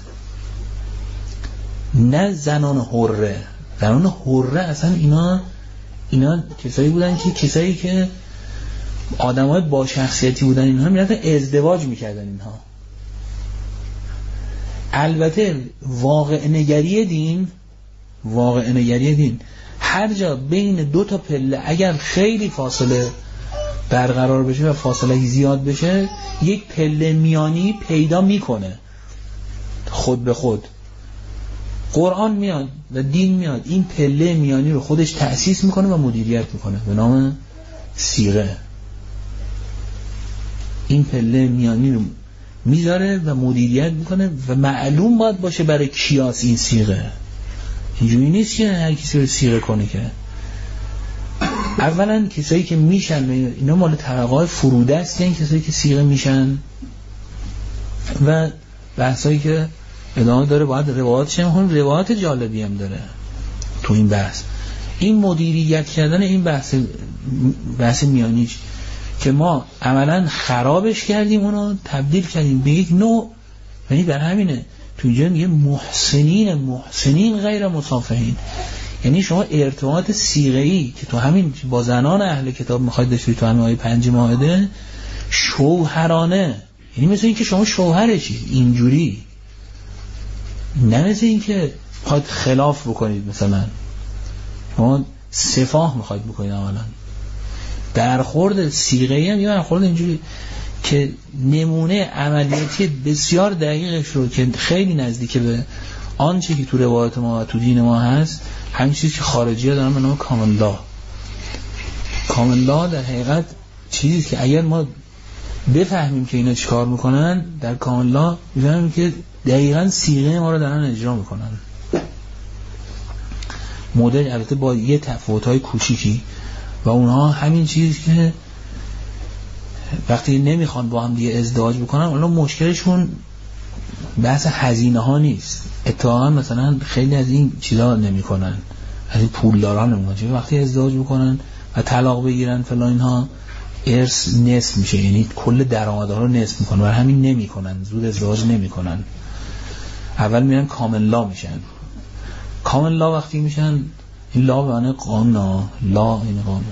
نه زنان حره. زنان حره اصلا اینا کسایی بودن که کسایی که آدمای با شخصیتی بودن، اینها می رفتن ازدواج می کردن. اینها البته واقع نگری دین هر جا بین 2 تا پله اگر خیلی فاصله برقرار بشه و فاصله زیاد بشه، یک پله میانی پیدا میکنه خود به خود. قرآن میاد و دین میاد این پله میانی رو خودش تأسیس میکنه و مدیریت میکنه به نام صیغه. این پله میانی رو میذاره و مدیریت میکنه و معلوم باید باشه برای کیاس این صیغه. اینجوری نیست که هر کسی رو صیغه کنه. که اولا کسایی که میشن اینا مال طبقه‌های فروده است، یعنی کسایی که صیغه میشن، و بحثایی که ادامه داره باید روایاتش هم روایات جالبی هم داره تو این بحث. این مدیریت کردن این بحث میانیش که ما عملا خرابش کردیم، اونو تبدیل کردیم به یک نوع، یعنی در همینه تو اینجا میگه محسنین غیر مصافحین. یعنی شما ارتباط صیغه‌ای که تو همین با زنان اهل کتاب میخواید داشتید تو همین آیه 5 مائده، شوهرانه یعنی مثل این که شما شوهرشید اینجوری، نه مثل این که خواهد خلاف بکنید. مثلا شما سفاه میخواید بکنید اولا برخورد صیغه‌ای هم یا برخورد اینجوری که نمونه عملیاتی بسیار دقیقش رو که خیلی نزدیک به آنچه که تو روایت ما و تو دین ما هست، همین چیزی که خارجی‌ها دارن به نام کامل لا. کامل لا در حقیقت چیزی که اگر ما بفهمیم که اینا چیکار میکنن در کامل لا، میفهمیم که دقیقاً صیغه ما رو دارن اجرا میکنن. مدل البته با یه تفاوت‌های کوچیکی و اونها همین چیزی که وقتی نمیخوان با هم دیگه ازدواج بکنن، اونها مشکلشون بحث هزینه ها نیست. اتفاقا مثلا خیلی از این چیزا نمیکنن، از این پولداران نمیکنن. وقتی ازدواج بکنن و طلاق بگیرن فلان اینها، ارث نصف میشه، یعنی کل درآمدها رو نصف میکنن و همین نمیکنن، زود ازدواج نمیکنن. اول میرن کامل لا میشن. کامل لا وقتی میشن، این لا به معنی قانون، لا این قانون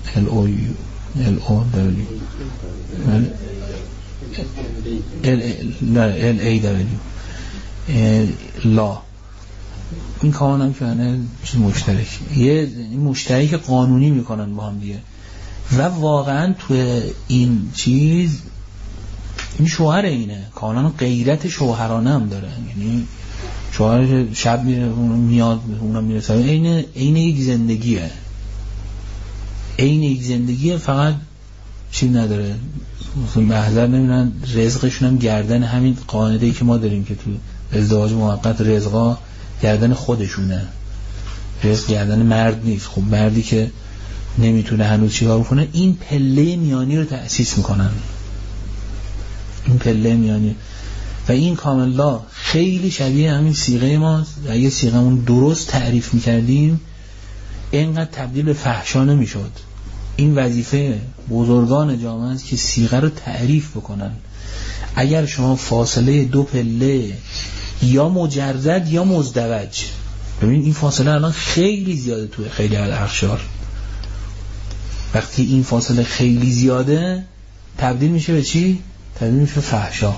لا، این کامل هم که معنی مشترک، یه مشترک قانونی میکنن با هم دیگه. و واقعا تو این چیز این شوهر اینه کاملا غیرت شوهرانه هم داره، یعنی شوهر شب میره میاد اونم میرسه، این یک زندگیه، این یک زندگیه، فقط چی نداره محضر نمیدونن رزقشون هم گردن همین قاعده‌ای که ما داریم که تو ازدواج موقت رزقا گردن خودشونه، رزق گردن مرد نیست. خب مردی که نمیتونه هنوز چیکار کنه، این پله میانی رو تأسیس میکنن، این پله میانی. و این کامل لا خیلی شبیه همین صیغه ماست. اگه صیغمون درست تعریف میکردیم اینقدر تبدیل به فحشا نمیشد. این وظیفه بزرگان جامعه است که صیغه رو تعریف بکنن. اگر شما فاصله دو پله یا مجرد یا مزدوج، ببین این فاصله الان خیلی زیاده توی خیلی از اقشار، وقتی این فاصله خیلی زیاده تبدیل میشه به چی؟ تبدیل میشه به فحشا،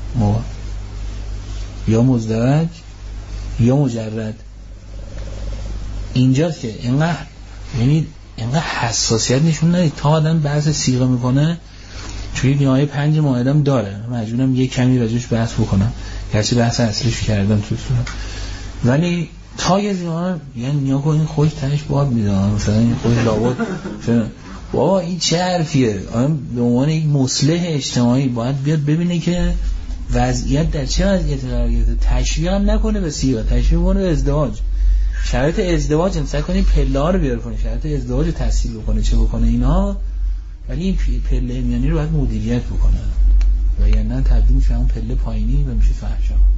یا مزدوج یا مجرد. اینجاست که اینقدر، یعنی اینقدر حساسیت نشون ندید تا آدم بحث صیغه میکنه، چون نیایه 5 مائده هم داره، مجبورم یه کمی راجعش بحث بکنم، گرچه بحث اصلیش کردم تو صورت، ولی تا یه زمان یعنی نیا کن این خوش تنش باد میدونم، مثلا این خوش لابد بابا این چه حرفیه. آدم به عنوان یک مصلح اجتماعی باید بیاد ببینه که وضعیت در چه وضعیتی قرار گرفته، تشویق هم نکنه به صیغه، تشویق کنه به ازدواج، شرایط ازدواج انسان کنی پله ها رو بیار کنه، شرایط ازدواج تحصیل بکنه، چه بکنه اینا، ولی این پله میانی رو باید مدیریت بکنه و یعنی تبدیل میشه همون پله پایینی و میشه فحشا.